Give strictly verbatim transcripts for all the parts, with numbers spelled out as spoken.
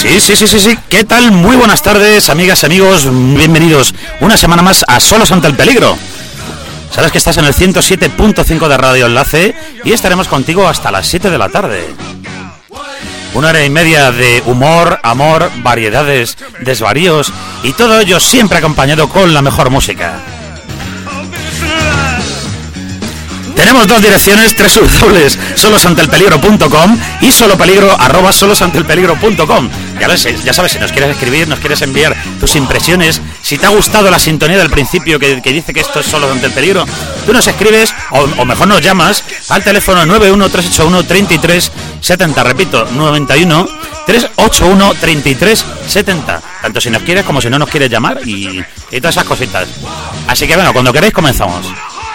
Sí, sí, sí, sí, sí. ¿Qué tal? Muy buenas tardes, amigas, amigos. Bienvenidos una semana más a Solos ante el Peligro. Sabes que estás en el ciento siete punto cinco de Radio Enlace y estaremos contigo hasta las siete de la tarde. Una hora y media de humor, amor, variedades, desvaríos y todo ello siempre acompañado con la mejor música. Tenemos dos direcciones, tres dobles, solosantelpeligro punto com y solopeligro arroba solosantelpeligro punto com. Ya, ves, ya sabes, si nos quieres escribir, nos quieres enviar tus impresiones, si te ha gustado la sintonía del principio que, que dice que esto es Solos ante el Peligro, tú nos escribes o, o mejor nos llamas al teléfono nueve uno tres ocho uno tres tres siete cero, repito, nueve uno tres ocho uno tres tres siete cero, tanto si nos quieres como si no nos quieres llamar y, y todas esas cositas. Así que bueno, cuando queráis comenzamos.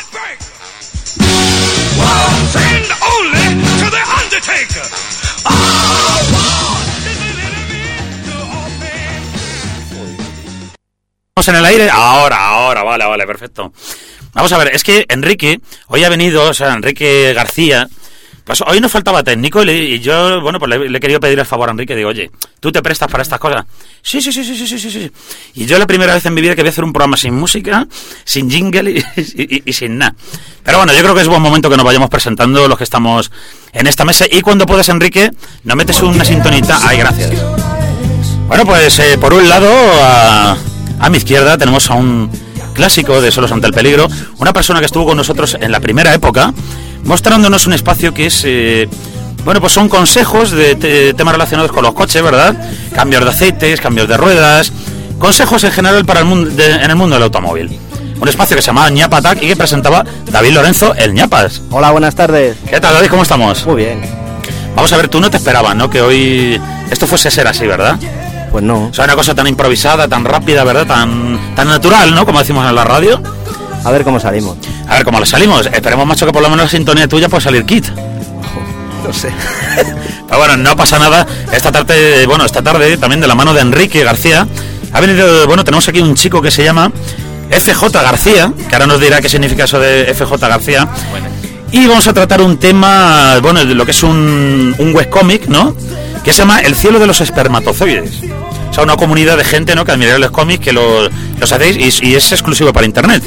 ¿Estamos en el aire? Ahora, ahora, vale, vale, perfecto. Vamos a ver, es que Enrique, hoy ha venido, o sea, Enrique García, pues hoy nos faltaba técnico y, le, y yo, bueno, pues le, le he querido pedir el favor a Enrique, digo, oye, ¿tú te prestas para estas cosas? Sí, sí, sí, sí, sí, sí, sí, sí. Y yo la primera vez en mi vida que voy a hacer un programa sin música, sin jingle y, y, y sin nada. Pero bueno, yo creo que es buen momento que nos vayamos presentando los que estamos en esta mesa. Y cuando puedas, Enrique, nos metes una sintonita. Ay, gracias. Bueno, pues eh, por un lado, a, a mi izquierda tenemos a un clásico de Solos ante el Peligro, una persona que estuvo con nosotros en la primera época, mostrándonos un espacio que es, eh, bueno, pues son consejos de te, temas relacionados con los coches, ¿verdad? Cambios de aceites, cambios de ruedas, consejos en general para el mundo de, en el mundo del automóvil. Un espacio que se llamaba Ñapa Attack y que presentaba David Lorenzo, el Ñapas. Hola, buenas tardes. ¿Qué tal, David? ¿Cómo estamos? Muy bien. Vamos a ver, tú no te esperabas, ¿no? Que hoy esto fuese a ser así, ¿verdad? Pues no. O sea, una cosa tan improvisada, tan rápida, ¿verdad? Tan, tan natural, ¿no? Como decimos en la radio. A ver cómo salimos. A ver cómo le salimos. Esperemos, macho, que por lo menos la sintonía tuya pueda salir kit. No sé. Pero bueno, no pasa nada. Esta tarde, bueno, esta tarde también de la mano de Enrique García ha venido, bueno, tenemos aquí un chico que se llama F J García, que ahora nos dirá qué significa eso de F J García. Bueno. Y vamos a tratar un tema, bueno, de lo que es un, un webcómic, ¿no? Que se llama El cielo de los espermatozoides. O sea, una comunidad de gente, ¿no? Que admira los cómics, que los, los hacéis y, y es exclusivo para internet.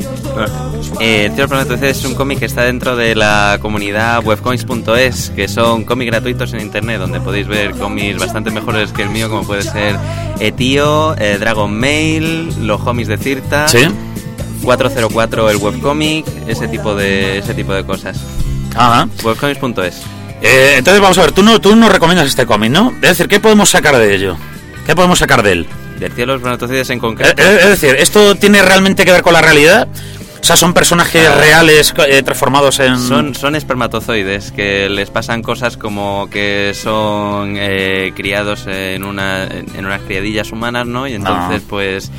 Eh, El cielo de los espermatozoides es un cómic que está dentro de la comunidad webcomics punto es, que son cómics gratuitos en internet, donde podéis ver cómics bastante mejores que el mío, como puede ser Etío, eh, Dragon Mail, los homies de Cirta. ¿Sí? cuatro cero cuatro el webcomic, ese tipo de ese tipo de cosas. Ajá. webcomics punto es. Eh, entonces vamos a ver, tú no tú nos recomiendas este cómic, ¿no? Es decir, ¿qué podemos sacar de ello? ¿Qué podemos sacar de él? Del cielo de los espermatozoides en concreto. Es, es decir, ¿esto tiene realmente que ver con la realidad? O sea, ¿son personajes ah, reales eh, transformados en...? Son, son espermatozoides, que les pasan cosas como que son eh, criados en, una, en unas criadillas humanas, ¿no? Y entonces, ah. pues...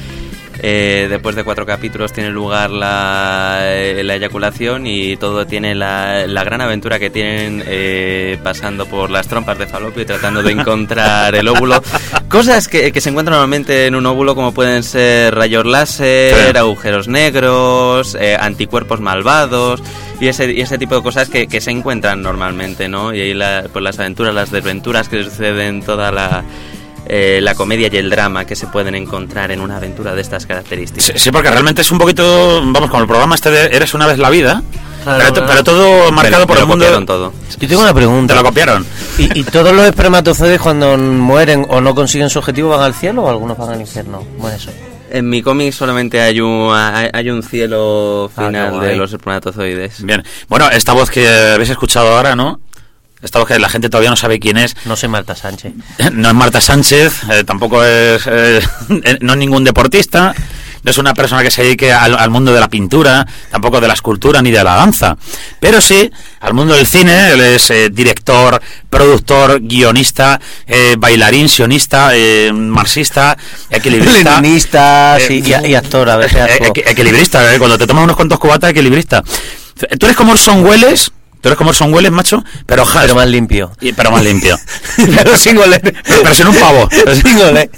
Eh, después de cuatro capítulos tiene lugar la, eh, la eyaculación y todo tiene la, la gran aventura que tienen eh, pasando por las trompas de falopio y tratando de encontrar el óvulo. Cosas que, que se encuentran normalmente en un óvulo, como pueden ser rayos láser, sí. agujeros negros, eh, anticuerpos malvados y ese, y ese tipo de cosas que, que se encuentran normalmente, ¿no? Y ahí la, pues las aventuras, las desventuras que suceden, toda la... Eh, la comedia y el drama que se pueden encontrar en una aventura de estas características. Sí, sí, porque realmente es un poquito, vamos, con el programa este de Eres una vez la vida, claro, pero, pero todo marcado me, por me el mundo. Todo. Yo tengo una pregunta. ¿Te lo copiaron? ¿Y, y todos los espermatozoides cuando mueren o no consiguen su objetivo van al cielo o algunos van al infierno? ¿Cómo es eso? En mi cómic solamente hay un hay, hay un cielo final ah, de los espermatozoides. Bien. Bueno, esta voz que habéis escuchado ahora, ¿no? Esta voz que la gente todavía no sabe quién es. No soy Marta Sánchez. No es Marta Sánchez, eh, tampoco es eh, no es ningún deportista, no es una persona que se dedique al, al mundo de la pintura, tampoco de la escultura ni de la danza, pero sí al mundo del cine. Él es eh, director, productor, guionista, eh, bailarín, sionista, eh, marxista, equilibrista, leninista, eh, sí, y, y actor, a veces eh, equ- equilibrista, eh, cuando te tomas unos cuantos cubatas, equilibrista. Tú eres como Orson Welles. Tú eres como Orson Welles, macho, pero ja, pero más limpio. Y, pero más limpio. pero sin oler. Pero, pero sin un pavo. Pero sin oler.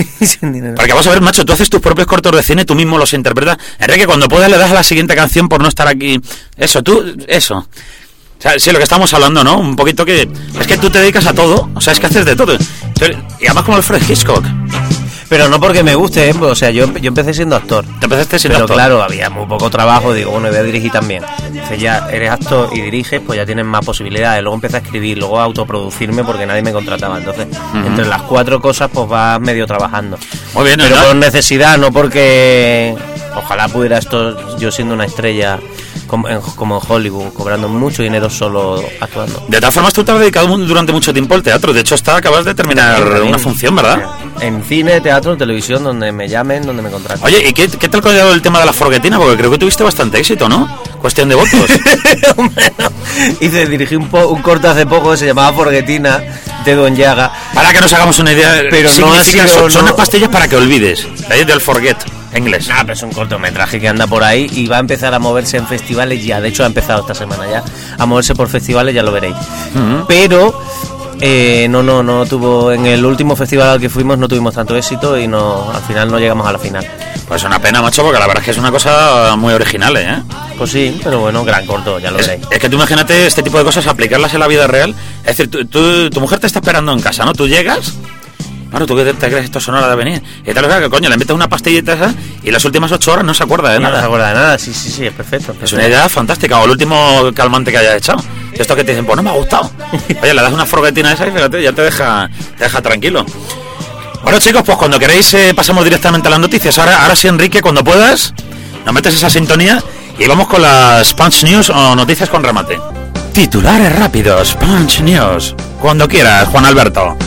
Porque vamos a ver, macho, tú haces tus propios cortos de cine, tú mismo los interpretas. Enrique, cuando puedas le das a la siguiente canción por no estar aquí. Eso, tú, eso. O sea, sí, lo que estamos hablando, ¿no? Un poquito que... Es que tú te dedicas a todo, o sea, es que haces de todo. Entonces, y además como Alfred Hitchcock. Pero no porque me guste, ¿eh? O sea, yo, yo empecé siendo actor. Te empezaste siendo pero actor. Claro, había muy poco trabajo, digo, bueno, voy a dirigir también. Entonces ya eres actor y diriges, pues ya tienes más posibilidades. Luego empecé a escribir, luego a autoproducirme porque nadie me contrataba. Entonces, uh-huh. entre las cuatro cosas, pues vas medio trabajando. Muy bien, pero ¿no? por necesidad, no porque... Ojalá pudiera esto, yo siendo una estrella... Como en, como en Hollywood, cobrando mucho dinero solo actuando. De todas formas, tú te has dedicado durante mucho tiempo al teatro. De hecho, está, acabas de terminar también, también. una función, ¿verdad? En cine, teatro, televisión, donde me llamen, donde me contraten. Oye, ¿y qué, qué tal ha quedado el tema de la forguetina? Porque creo que tuviste bastante éxito, ¿no? Cuestión de votos. Bueno, hice, dirigí un, po, un corto hace poco que se llamaba Forguetina, de Don Llaga. Para que nos hagamos una idea, pero no ha sido, son, son no... unas pastillas para que olvides. De ahí del forget. Inglés. Ah, pero es un cortometraje que anda por ahí y va a empezar a moverse en festivales ya. De hecho, ha empezado esta semana ya a moverse por festivales, ya lo veréis. Uh-huh. Pero eh, no, no, no tuvo. En el último festival al que fuimos no tuvimos tanto éxito y no, al final no llegamos a la final. Pues una pena, macho, porque la verdad es que es una cosa muy original, ¿eh? Pues sí, pero bueno, gran corto, ya lo es, veréis. Es que tú imagínate este tipo de cosas, aplicarlas en la vida real. Es decir, tú, tú, tu mujer te está esperando en casa, ¿no? Tú llegas. Claro, tú que te, te crees esto es hora de venir. Y tal, que coño, le metes una pastillita esa y las últimas ocho horas no se acuerda de no, nada. No se acuerda de nada, sí, sí, sí, es perfecto, perfecto. Es una idea fantástica. O el último calmante que hayas echado. Y esto que te dicen, pues no me ha gustado. Oye, le das una forguetina esa y fíjate, ya te deja, te deja tranquilo. Bueno, chicos, pues cuando queréis eh, pasamos directamente a las noticias. Ahora, ahora sí, Enrique, cuando puedas, nos metes esa sintonía y vamos con las Punch News o noticias con remate. Titulares rápidos, Punch News. Cuando quieras, Juan Alberto.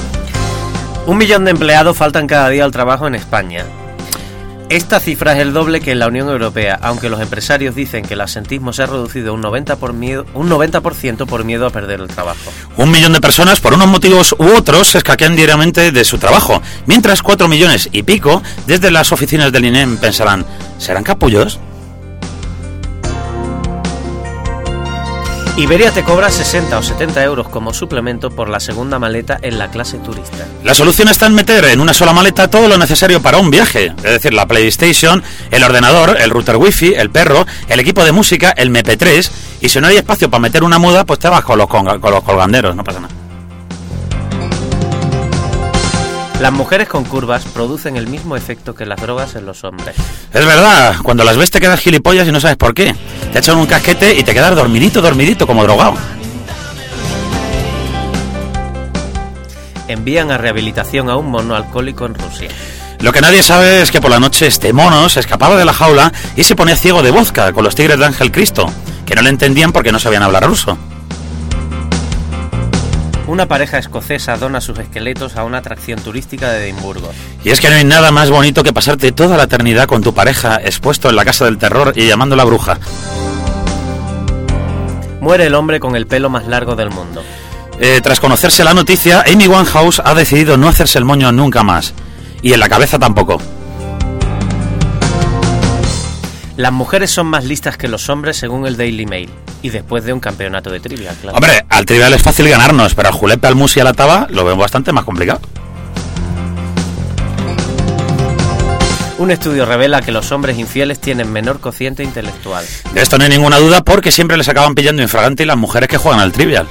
Un millón de empleados faltan cada día al trabajo en España. Esta cifra es el doble que en la Unión Europea, aunque los empresarios dicen que el absentismo se ha reducido un noventa por ciento por miedo, un noventa por ciento por miedo a perder el trabajo. Un millón de personas, por unos motivos u otros, se escaquean diariamente de su trabajo, mientras cuatro millones y pico, desde las oficinas del I N E M pensarán, ¿serán capullos? Iberia te cobra sesenta o setenta euros como suplemento por la segunda maleta en la clase turista. La solución está en meter en una sola maleta todo lo necesario para un viaje, es decir, la PlayStation, el ordenador, el router wifi, el perro, el equipo de música, el eme pe tres, y si no hay espacio para meter una muda, pues te vas con los, con, con los colganderos, no pasa nada. Las mujeres con curvas producen el mismo efecto que las drogas en los hombres. Es verdad, cuando las ves te quedas gilipollas y no sabes por qué. Te echan un casquete y te quedas dormidito, dormidito, como drogado. Envían a rehabilitación a un mono alcohólico en Rusia. Lo que nadie sabe es que por la noche este mono se escapaba de la jaula y se ponía ciego de vodka con los tigres de Ángel Cristo, que no le entendían porque no sabían hablar ruso. Una pareja escocesa dona sus esqueletos a una atracción turística de Edimburgo. Y es que no hay nada más bonito que pasarte toda la eternidad con tu pareja expuesto en la casa del terror y llamándola bruja. Muere el hombre con el pelo más largo del mundo. Eh, tras conocerse la noticia, Amy Winehouse ha decidido no hacerse el moño nunca más. Y en la cabeza tampoco. Las mujeres son más listas que los hombres según el Daily Mail. Y después de un campeonato de Trivial, claro. Hombre, al Trivial es fácil ganarnos, pero al julepe, al mus y a la taba lo veo bastante más complicado. Un estudio revela que los hombres infieles tienen menor cociente intelectual. De esto no hay ninguna duda porque siempre les acaban pillando infragante y las mujeres que juegan al Trivial.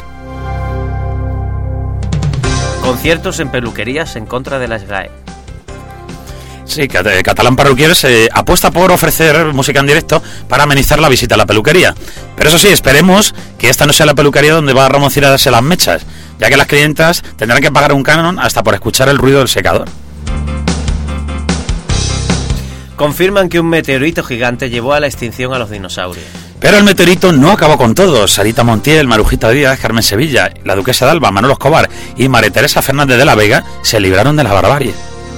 Conciertos en peluquerías en contra de la S G A E. Sí, Catalán Parruquieres eh, apuesta por ofrecer música en directo para amenizar la visita a la peluquería. Pero eso sí, esperemos que esta no sea la peluquería donde va Ramón Cira a darse las mechas, ya que las clientas tendrán que pagar un canon hasta por escuchar el ruido del secador. Confirman que un meteorito gigante llevó a la extinción a los dinosaurios. Pero el meteorito no acabó con todos. Sarita Montiel, Marujita Díaz, Carmen Sevilla, la duquesa de Alba, Manolo Escobar y María Teresa Fernández de la Vega se libraron de la barbarie.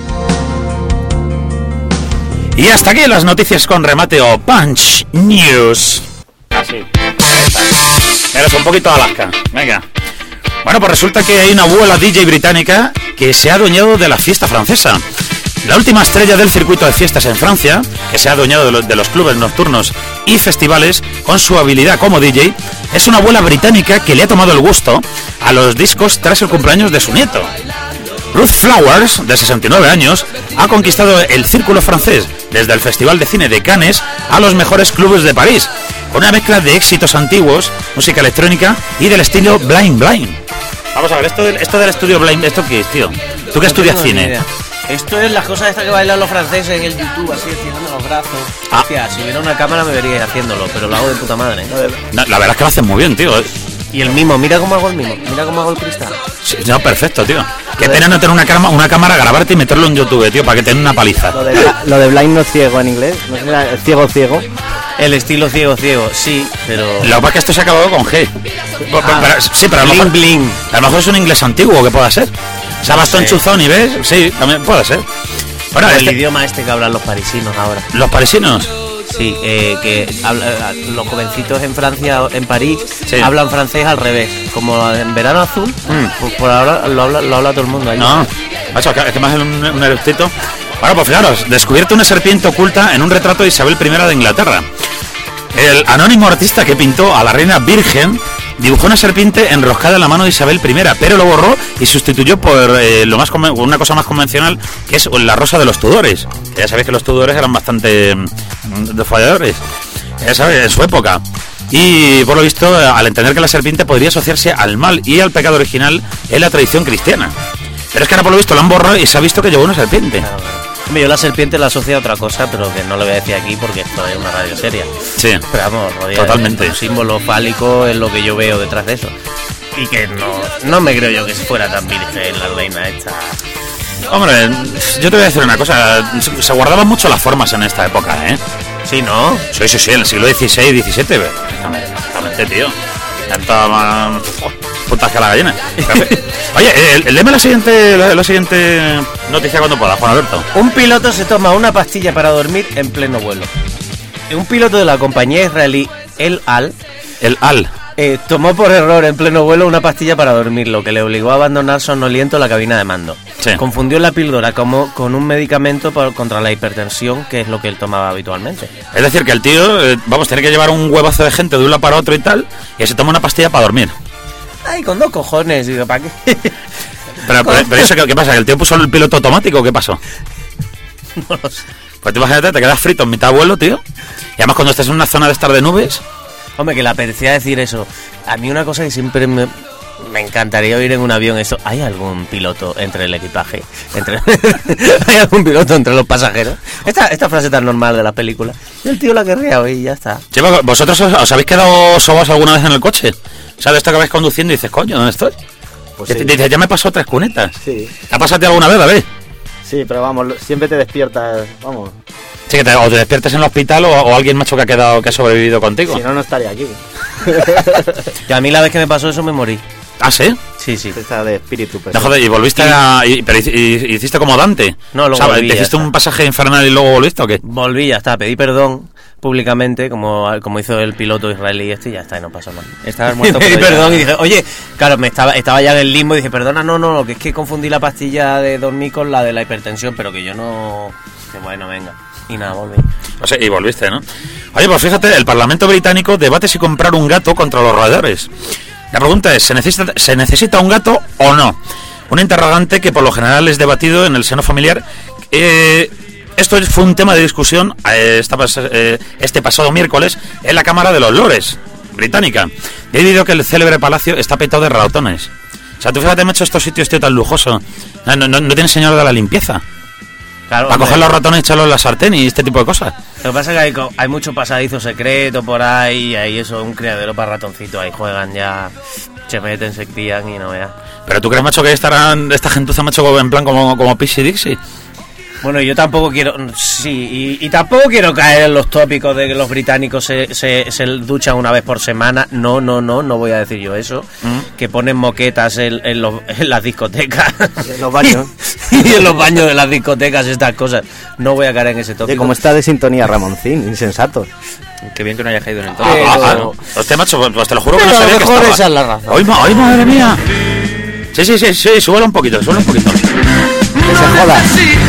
Y hasta aquí las noticias con remate o Punch News. Así. Eres un poquito Alaska. Venga. Bueno, pues resulta que hay una abuela D J británica que se ha adueñado de la fiesta francesa. La última estrella del circuito de fiestas en Francia, que se ha adueñado de los, de los clubes nocturnos y festivales con su habilidad como D J, es una abuela británica que le ha tomado el gusto a los discos tras el cumpleaños de su nieto. Ruth Flowers, de sesenta y nueve años, ha conquistado el círculo francés, desde el Festival de Cine de Cannes a los mejores clubes de París. con una mezcla de éxitos antiguos, música electrónica y del estilo Blind Blind. Vamos a ver, esto del, esto del estudio Blind, ¿esto qué es, tío? ¿Tú que estudias no cine? Esto es las cosas estas que bailan los franceses en el YouTube, así estirando los brazos. Ah. Hostia, si hubiera una cámara me veríais haciéndolo, pero lo hago de puta madre. No, la verdad es que lo hacen muy bien, tío. Y el mimo, mira cómo hago el mimo, mira cómo hago el cristal. Sí, no, perfecto, tío. Qué pena no tener una cámara, una cámara, grabarte y meterlo en YouTube, tío, para que te den una paliza. Lo de, lo de blind no ciego en inglés, no sé, era ciego ciego. El estilo ciego ciego, sí, pero... Lo que pasa es que esto se ha acabado con G. Ah, pero, sí, pero a lo, mejor, bling, bling. a lo mejor es un inglés antiguo, que pueda ser. Se ha bastón chuzón y ves, sí, también puede ser. Bueno, el este, idioma este que hablan los parisinos ahora. los parisinos. Sí, eh, que habla, los jovencitos en Francia, en París, Sí. hablan francés al revés. Como en Verano Azul, Mm. pues por ahora lo habla, lo habla todo el mundo ahí. No, macho, es que más es un, un eructito. Bueno, pues fijaros, descubierto una serpiente oculta en un retrato de Isabel primera de Inglaterra. El anónimo artista que pintó a la reina virgen dibujó una serpiente enroscada en la mano de Isabel primera, pero lo borró y sustituyó por eh, lo más conven- una cosa más convencional, que es la rosa de los Tudores. Que ya sabéis que los Tudores eran bastante mm, de folladores, ya sabéis, en su época. Y por lo visto, al entender que la serpiente podría asociarse al mal y al pecado original en la tradición cristiana. Pero es que ahora por lo visto lo han borrado y se ha visto que llevó una serpiente. Claro, claro. Hombre, yo la serpiente la asocio a otra cosa, pero que no lo voy a decir aquí porque esto es una radio seria. Sí, Pero vamos, rodea, totalmente. Un símbolo fálico es lo que yo veo detrás de eso. Y que no, no me creo yo que fuera tan virgen la reina esta. Hombre, yo te voy a decir una cosa. Se guardaban mucho las formas en esta época, ¿eh? Sí, ¿no? Sí, sí, sí, en el siglo dieciséis, diecisiete. Exactamente, tío. Tanta más putas que la gallina. Oye, el, el deme la siguiente, la, la siguiente noticia cuando pueda, Juan Alberto. Un piloto se toma una pastilla para dormir en pleno vuelo. Un piloto de la compañía israelí El Al El Al. eh, tomó por error en pleno vuelo una pastilla para dormir, lo que le obligó a abandonar somnoliento la cabina de mando. Sí. Confundió la píldora como con un medicamento por- contra la hipertensión, que es lo que él tomaba habitualmente. Es decir, que el tío, eh, vamos, tiene que llevar un huevazo de gente de un lado para otro y tal, y se toma una pastilla para dormir. Ay, con dos cojones, digo, ¿para qué? Pero, pero, pero eso, ¿qué, ¿qué pasa? ¿Que el tío puso el piloto automático o qué pasó? No lo sé. Pues tú imagínate, te quedas frito en mitad de vuelo, tío. Y además cuando estás en una zona de estar de nubes. Hombre, que le apetecía decir eso. A mí una cosa que siempre me, me encantaría oír en un avión eso. ¿Hay algún piloto entre el equipaje? Entre ¿Hay algún piloto entre los pasajeros? Esta, esta frase tan normal de la película. Y el tío la querría oír y ya está. Che, ¿vosotros os, os habéis quedado sobaos alguna vez en el coche? O sea, de esto que vais conduciendo y dices, coño, ¿dónde estoy? Pues Y sí. te dices, ya me pasó tres cunetas. Sí, ¿Te ha pasado a ti alguna vez, David? sí, pero vamos, lo- siempre te despiertas, vamos, Sí, que te, o te despiertes en el hospital o, o alguien macho que ha quedado, que ha sobrevivido contigo. si no, no estaría aquí. Y a mí la vez que me pasó eso me morí. ¿Ah, sí? Sí, sí. Está de espíritu, pues. No, joder, y volviste a... Y, pero hici- y- hiciste como Dante. No, luego O sea, volví, ¿te ya hiciste está. un pasaje infernal y luego volviste o qué? Volví, ya está. Pedí perdón públicamente, como, como hizo el piloto israelí este, y ya está, y no pasó nada. Estabas muerto, Pedí pero ya- perdón y dije, oye, claro, me estaba, estaba ya en el limbo y dije, perdona, no, no, que es que confundí la pastilla de dormir con la de la hipertensión, pero que yo no... Que bueno, venga. Y nada, volví. O sea, y volviste, ¿no? Oye, pues fíjate, el Parlamento británico debate si comprar un gato contra los roedores. La pregunta es, ¿se necesita, ¿se necesita un gato o no? Un interrogante que por lo general es debatido en el seno familiar. Eh, esto fue un tema de discusión eh, esta pas- eh, este pasado miércoles en la Cámara de los Lores británica, debido a que el célebre palacio está petado de ratones. O sea, tú fíjate, me he hecho estos sitios, tío, tan lujoso. No, no, no, no tiene señor de la limpieza. Claro, Para hombre, coger los ratones y echarlos en la sartén y este tipo de cosas. Lo que pasa es que hay, co- hay mucho pasadizo secreto por ahí, y ahí eso, un criadero para ratoncitos, ahí juegan ya, se meten, se crían y no veas. Pero tú crees, macho, que estarán esta gentuza, macho, en plan como, como Pixie Dixie. Bueno, yo tampoco quiero, sí, y, y tampoco quiero caer en los tópicos de que los británicos se, se, se duchan una vez por semana. No, no, no, no voy a decir yo eso. Mm. Que ponen moquetas en, en, los, en las discotecas. En los baños. Y en los baños de las discotecas, estas cosas. No voy a caer en ese Oye, tópico. como está de sintonía Ramoncín, insensato. Qué bien que no haya caído en el Ah, todo. Pero- ah, ah, hostia, macho, pues, pues te lo juro que Pero no a lo sabía que mejor estaba. esa es la razón. ¡Ay, ma- ay, madre mía! Sí, sí, sí, sí, súbelo un poquito, súbelo un poquito. Que se joda.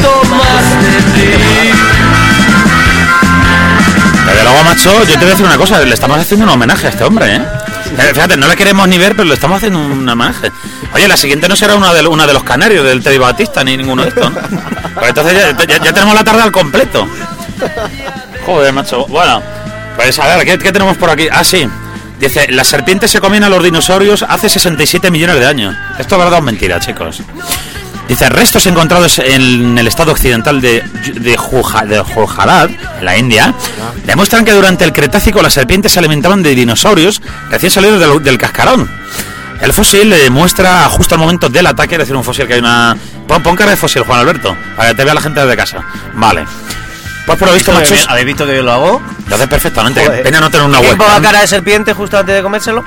Desde luego, macho, yo te voy a decir una cosa, le estamos haciendo un homenaje a este hombre, ¿eh? Eh, Fíjate, no le queremos ni ver, pero le estamos haciendo un homenaje. Oye, la siguiente no será una de, una de los canarios, del Teddy Batista, ni ninguno de estos, ¿no? Porque entonces ya, ya- ya tenemos la tarde al completo. Joder, macho. Bueno, Pues a ver, ¿qué, ¿qué tenemos por aquí? Ah, sí. Dice, las serpientes se comían a los dinosaurios hace sesenta y siete millones de años. Esto es verdad o mentira, chicos. Dice, restos encontrados en el estado occidental de, de, Juja, de Gujarat, en la India, demuestran que durante el Cretácico las serpientes se alimentaban de dinosaurios recién salidos del, del cascarón. El fósil eh, muestra justo al momento del ataque, es decir, un fósil que hay una... Pon, pon cara de fósil, Juan Alberto, para que te vea la gente desde casa. Vale. Pues por lo visto, machos... ¿Habéis visto que yo lo hago? Lo haces perfectamente. Joder. Pena no tener una ¿Quién webcam. ponga cara de serpiente justo antes de comérselo?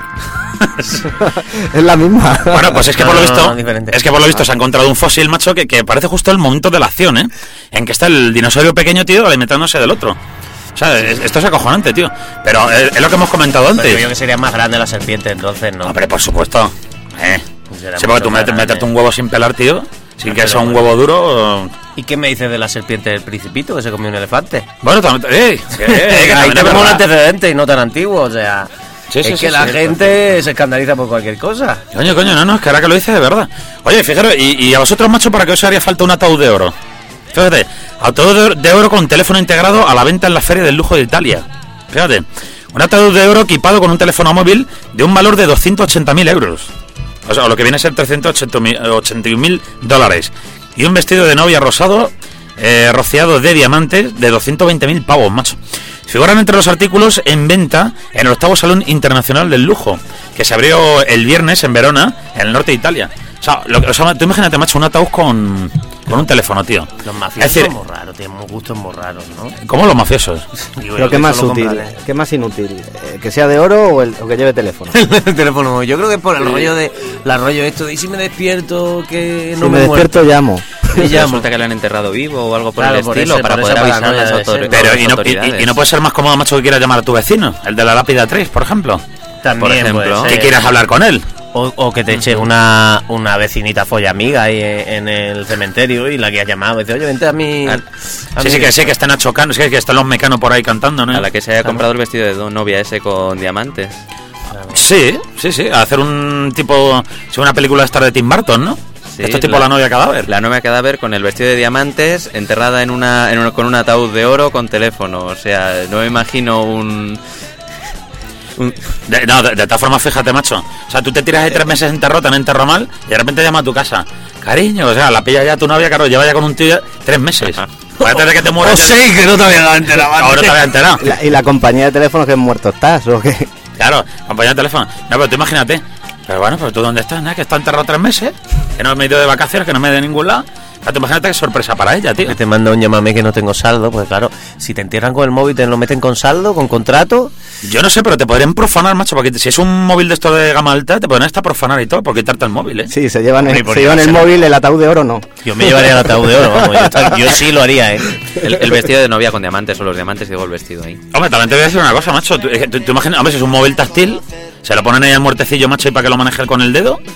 Es la misma. Bueno, pues es que No, por lo no, visto, no, diferente. es que por lo visto se ha encontrado un fósil, macho, que, que parece justo el momento de la acción, ¿eh? En que está el dinosaurio pequeño, tío, alimentándose del otro. O sea, es- esto es acojonante, tío. Pero es, es lo que hemos comentado Pero antes. yo creo que sería más grande la serpiente, entonces, ¿no? Hombre, por supuesto. Eh. Será Sí, porque tú mucho más metes, grande. meterte un huevo sin pelar, tío, sin No, que pero sea un bueno. huevo duro. ¿Y qué me dices de la serpiente del Principito que se comió un elefante? Bueno, también. ¡Eh! que- eh, que Ahí también es tenemos un verdad. antecedente y no tan antiguo, o sea... Sí, sí, es sí, que la sí, gente se escandaliza por cualquier cosa. Coño, coño, no, no, es que ahora que lo dices de verdad. Oye, fijaros, y, y a vosotros, macho, ¿para qué os haría falta un ataúd de oro? Fíjate, ataúd de, de oro con teléfono integrado a la venta en la Feria del Lujo de Italia. Fíjate, un ataúd de oro equipado con un teléfono móvil de un valor de doscientos ochenta mil euros. O sea, lo que viene a ser trescientos ochenta y un mil dólares. Y un vestido de novia rosado, eh, rociado de diamantes, de doscientos veinte mil pavos, macho. Figuran entre los artículos en venta en el octavo Salón Internacional del Lujo, que se abrió el viernes en Verona, en el norte de Italia. O sea, lo, o sea tú imagínate, macho, un ataúd con, con un teléfono, tío. Los mafiosos Es decir, son muy raros, tienen muy gustos muy raros, ¿no? ¿cómo los mafiosos? Digo, Pero yo qué que más solo útil, compraré. qué más inútil, eh, que sea de oro o, el, o que lleve teléfono. El teléfono, yo creo que es por el rollo de... La rollo esto de, ¿y si me despierto que no si me, me he muerto? despierto llamo. Y llamo. Resulta que lo han enterrado vivo o algo por Claro, el por estilo ese- para por poder esa avisar a paranoia las, debe autor- ser. Pero, las y no, y, autoridades. y- y no puede ser más cómodo, macho, que quieras llamar a tu vecino, el de la lápida tres, por ejemplo. También, por ejemplo, puede Que ser. quieras hablar con él. O, o que te eche una, una vecinita folla amiga ahí en, en el cementerio y la que has llamado. Y dice, oye, vente a mi... Ah, a Sí, mi- sí, que sé que están achocando, sí, que están los mecanos por ahí cantando, ¿no? A la que se haya comprado el vestido de do- novia ese con diamantes. Sí, sí, sí, a hacer un tipo, sí, una película esta de Tim Burton, ¿no? Sí, Esto es tipo la, novia cadáver. La novia cadáver con el vestido de diamantes enterrada en una, en una- con un ataúd de oro con teléfono. O sea, no me imagino un... un- De, no, de, de todas formas, fíjate, macho. O sea, tú te tiras ahí tres meses enterrado, te han enterrado mal, y de repente llama a tu casa. Cariño, o sea, la pilla ya tu novia, claro, lleva ya con un tío ya tres meses. Fíjate de que te mueras. Oh, sí, que no te había enterado. Ahora te había enterado. La- y la compañía de teléfono que muerto estás, ¿o qué? Claro, compañía de teléfono. No, pero tú imagínate. Pero bueno, pero tú dónde estás, ¿no? Que está enterrado tres meses, que no me he ido de vacaciones, que no me he ido de ningún lado. O sea, tú imagínate qué sorpresa para ella, tío. Que te manda un llámame que no tengo saldo, pues claro, si te entierran con el móvil, te lo meten con saldo, con contrato. Yo no sé, pero te podrían profanar, macho, porque si es un móvil de esto de gama alta, te podrían hasta profanar y todo, por quitarte el móvil, ¿eh? Sí, se llevan, el, Hombre, por se llevan el llevárselo. móvil, el ataúd de oro no. Yo me llevaría el ataúd de oro, vamos, yo, ta- yo sí lo haría, ¿eh? el, el vestido de novia con diamantes o los diamantes, digo el vestido ahí. Hombre, también te voy a decir una cosa, macho. Tú, tú, tú imaginas, hombre, si es un móvil táctil, se lo ponen ahí al muertecillo, macho, y para que lo maneje con el dedo.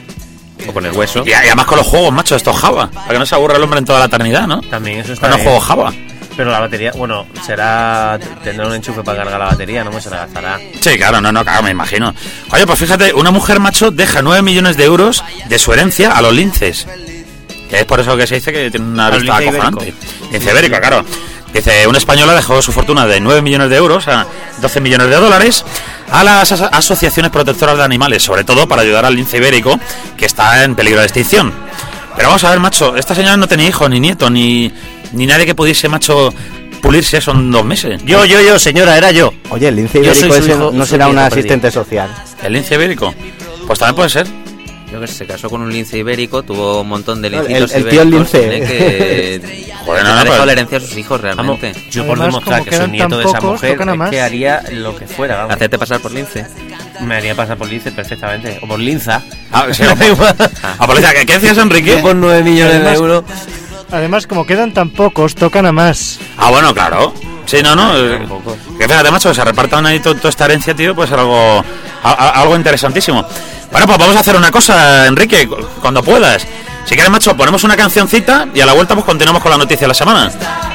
O con el hueso. Y, y además con los juegos, macho, estos Java. Para que no se aburra el hombre en toda la eternidad, ¿no? También eso está Con los bien. juegos Java. Pero la batería, bueno, será... Tendrá un enchufe para cargar la batería, no me se la gastará. Sí, claro, no, no, claro, me imagino. Oye, pues fíjate, una mujer, macho, deja nueve millones de euros de su herencia a los linces. Que es por eso que se dice que tiene una Al vista lince acojonante. Lince ibérico, claro. Dice, una española dejó su fortuna de nueve millones de euros a doce millones de dólares a las as- asociaciones protectoras de animales, sobre todo para ayudar al lince ibérico, que está en peligro de extinción. Pero vamos a ver, macho, esta señora no tenía hijo, ni nieto, ni, ni nadie que pudiese, macho, pulirse eso en dos meses. Yo, yo, yo, señora, era yo. Oye, el lince Yo soy ibérico su ese hijo, no su será nieto una perdido. asistente social. ¿El lince ibérico? Pues también puede ser. Creo que se casó con un lince ibérico, tuvo un montón de No, el- lincitos el tío ibéricos, lince. tiene que... Joder, no, ha no, dejado pero- la herencia a sus hijos Vamos, realmente. yo por Además, demostrar como que soy quedan nieto tan de esa pocos, mujer, tocan a es más. que haría lo que fuera, vamos. Hacerte pasar por lince. Me haría pasar por lince perfectamente. O por linza. Ah, sí, Me da igual. Ah, pues, ¿qué, ¿qué decías, Enrique? Yo por nueve millones de Además- euros. Además, como quedan tan pocos, tocan a más. Ah, bueno, claro. Sí, no, no. eh, Tampoco. Que fíjate, macho, que se repartan ahí to- toda esta herencia, tío, pues algo, a- a- algo interesantísimo. Bueno, pues vamos a hacer una cosa, Enrique, cu- cuando puedas. Si quieres, macho, ponemos una cancioncita y a la vuelta pues continuamos con la noticia de la semana.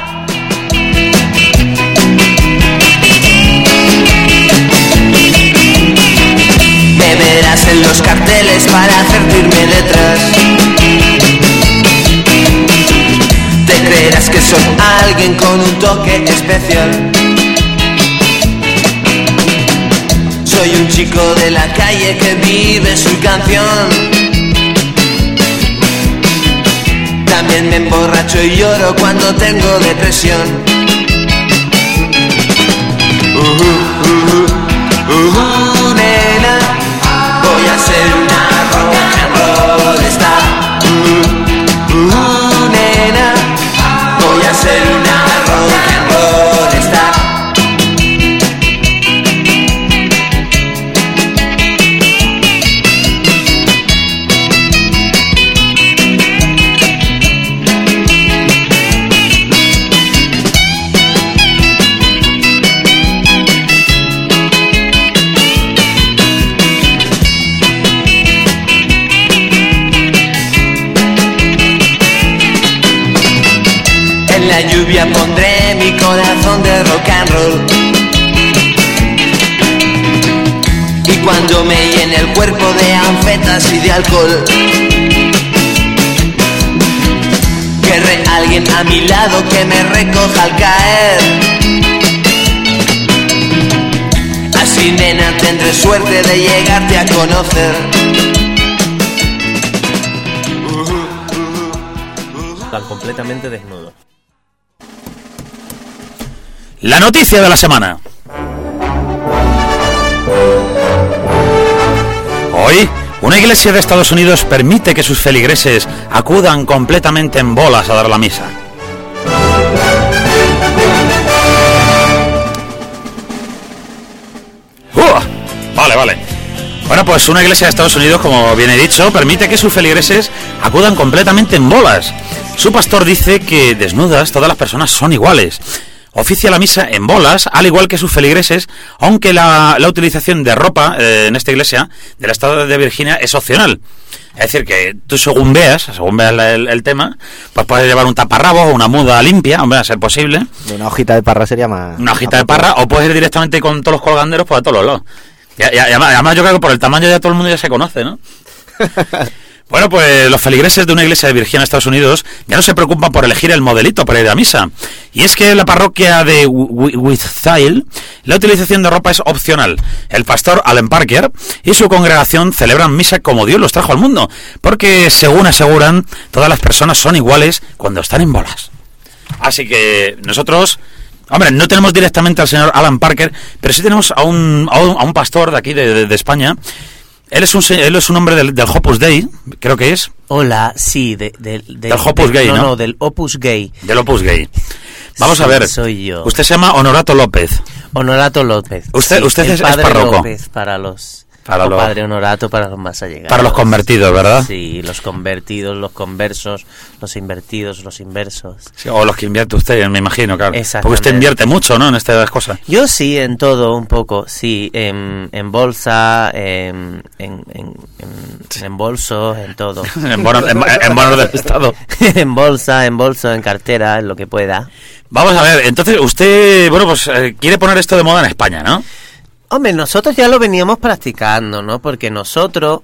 Me verás en los carteles para hacerte irme detrás. Te creerás que soy alguien con un toque especial. soy un chico de la calle que vive su canción. También me emborracho y lloro cuando tengo depresión. Uh, uh, uh, uh, uh, nena, voy a ser una rock and roll star. Uh, uh, nena, voy a ser una rock and roll star. En la lluvia pondré mi corazón de rock and roll. Y cuando me llene el cuerpo de anfetas y de alcohol, querré alguien a mi lado que me recoja al caer. Así, nena, tendré suerte de llegarte a conocer. Están completamente desnudos. La noticia de la semana. Hoy, una iglesia de Estados Unidos permite que sus feligreses acudan completamente en bolas a dar la misa. ¡Uh! Vale, vale. Bueno, pues una iglesia de Estados Unidos, como bien he dicho, permite que sus feligreses acudan completamente en bolas. Su pastor dice que desnudas todas las personas son iguales. Oficia la misa en bolas, al igual que sus feligreses, aunque la, la utilización de ropa eh, en esta iglesia del estado de Virginia es opcional. Es decir, que tú según veas, según veas el, el tema, pues puedes llevar un taparrabos o una muda limpia, hombre, a ser posible. Una hojita de parra sería más... Una hojita de parra, o puedes ir directamente con todos los colganderos por a todos los lados. Y, y, y además, además yo creo que por el tamaño ya todo el mundo ya se conoce, ¿no? Bueno, pues los feligreses de una iglesia de Virginia, Estados Unidos, ya no se preocupan por elegir el modelito para ir a misa. Y es que en la parroquia de Withfield, la utilización de ropa es opcional. El pastor Alan Parker y su congregación celebran misa como Dios los trajo al mundo, porque, según aseguran, todas las personas son iguales cuando están en bolas. Así que nosotros... Hombre, no tenemos directamente al señor Alan Parker, pero sí tenemos a un, a un, a un pastor de aquí, de, de, de España. Él es un él es un hombre del, del Opus Dei, creo que es. Hola, sí, de, de, de, del Opus Dei, ¿no? No, no, del Opus Gay. Del Opus Gay. Vamos sí, a ver. Soy yo. Usted se llama Honorato López. Honorato López. Usted, sí, usted el es, padre es párroco. López para los... Para o los, padre Honorato para los más allegados. Para los convertidos, ¿verdad? Sí, los convertidos, los conversos, los invertidos, los inversos. Sí, o los que invierte usted, me imagino, claro. Exactamente. Porque usted invierte mucho, ¿no? En estas cosas. Yo sí, en todo, un poco, sí. En, en bolsa, en, en, en, en, en bolsos, en todo. en, bonos, en, en bonos del Estado. En bolsa, en bolso, en cartera, en lo que pueda. Vamos a ver, entonces usted, bueno, pues eh, quiere poner esto de moda en España, ¿no? Hombre, nosotros ya lo veníamos practicando, ¿no? Porque nosotros,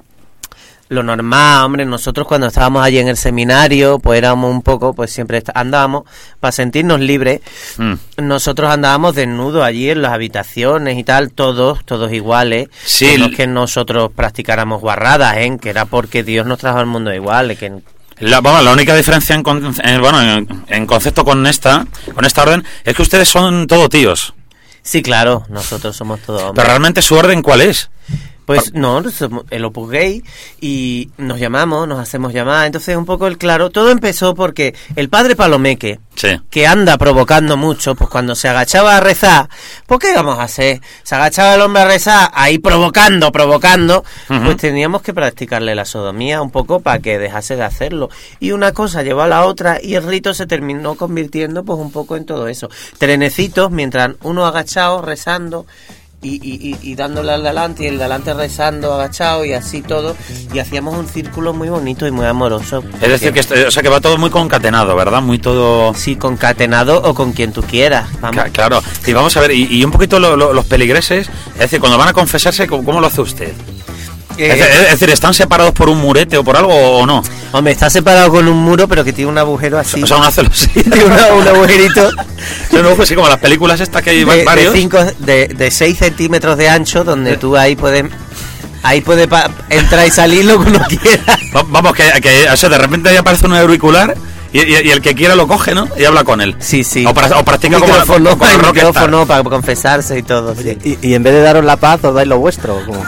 lo normal, hombre, nosotros cuando estábamos allí en el seminario, pues éramos un poco, pues siempre andábamos, para sentirnos libres, mm. nosotros andábamos desnudos allí en las habitaciones y tal, todos, todos iguales. Sí. No es que nosotros practicáramos guarradas, ¿eh? Que era porque Dios nos trajo al mundo iguales, que... La, vamos, la única diferencia en, en, bueno, en, en concepto con esta, con esta orden, es que ustedes son todo tíos. Sí, claro, nosotros somos todos hombres. Pero realmente su orden, ¿cuál es? Pues no, somos el Opus Gay y nos llamamos, nos hacemos llamar. Entonces un poco el claro, todo empezó porque el padre Palomeque, sí, que anda provocando mucho, pues cuando se agachaba a rezar, ¿pues qué íbamos a hacer? Se agachaba el hombre a rezar, ahí provocando, provocando, uh-huh. Pues teníamos que practicarle la sodomía un poco para que dejase de hacerlo. Y una cosa llevó a la otra y el rito se terminó convirtiendo pues un poco en todo eso. Trenecitos, mientras uno agachado, rezando... Y, y, y dándole al delante y el delante rezando agachado y así todo, y hacíamos un círculo muy bonito y muy amoroso. Es decir, que, esto, o sea, que va todo muy concatenado, ¿verdad? Muy todo... Sí, concatenado o con quien tú quieras. Vamos. Ca- claro, y vamos a ver, y, y un poquito lo, lo, los peligreses, es decir, cuando van a confesarse, ¿cómo, cómo lo hace usted? Eh, es, es decir, ¿están separados por un murete o por algo o no? Hombre, está separado con un muro, pero que tiene un agujero así. O sea, una celosía. Tiene una- un agujerito Son ojos así como las películas estas que hay de, de, varios. cinco, de, de seis centímetros de ancho, donde tú ahí puedes ahí puedes pa- entrar y salir lo que uno quiera. Va- Vamos, que, que o sea, de repente ahí aparece un auricular y, y- y el que quiera lo coge, ¿no? Y habla con él. Sí, sí. O, pra- o practica Un como, micrófono, como el un Rockstar. micrófono para confesarse y todo. Sí. Y, y en vez de daros la paz, os dais lo vuestro. Como...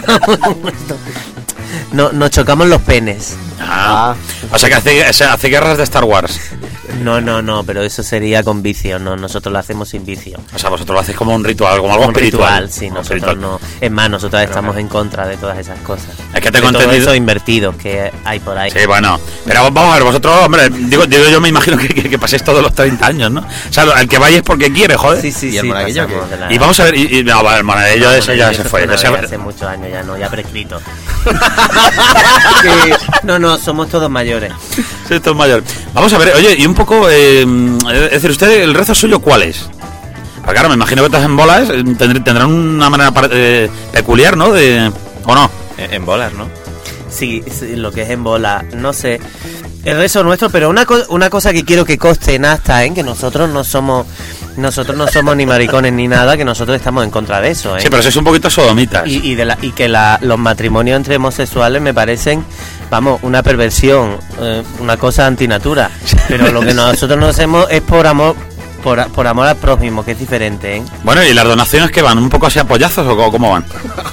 No, nos chocamos los penes. Ah. O sea que hace, o sea, hace guerras de Star Wars. No, no, no, pero eso sería con vicio, no, nosotros lo hacemos sin vicio. O sea, vosotros lo hacéis como un ritual, como algo Un espiritual. ritual, sí, Algo nosotros espiritual. no. Es más, nosotros estamos en contra de todas esas cosas. Es que de tengo todos entendido. esos invertidos que hay por ahí. Sí, bueno. Pero vamos a ver, vosotros, hombre, digo, digo yo me imagino que, que, que paséis todos los treinta años, ¿no? O sea, el que vaya es porque quiere, joder. Sí, sí, ¿Y sí. el monaguillo pasamos qué? de la- Y vamos a ver, y, y no, vale, el monaguillo No, ese ya eso se fue. una ya se- vez hace muchos años ya no, ya prescrito. Sí, no, no, somos todos mayores. Sí, esto es mayor. Vamos a ver, oye, y un poco, eh, es decir, usted, el rezo suyo, ¿cuál es? Porque claro, me imagino que estas en bolas eh, tendr- tendrán una manera par- eh, peculiar, ¿no? De, ¿o no? En, en bolas, ¿no? Sí, sí, lo que es en bola, no sé. El rezo nuestro, pero una, co- una cosa que quiero que conste en acta, ¿eh? Que nosotros no somos nosotros no somos ni maricones ni nada, que nosotros estamos en contra de eso, ¿eh? Sí, pero sois un poquito sodomitas. y, y, de la, y que la, los matrimonios entre homosexuales me parecen, vamos, una perversión, eh, una cosa antinatura. Pero lo que nosotros no hacemos es por amor por, por amor al prójimo, que es diferente, ¿eh? Bueno, ¿y las donaciones que van? ¿Un poco así a pollazos o cómo, cómo van?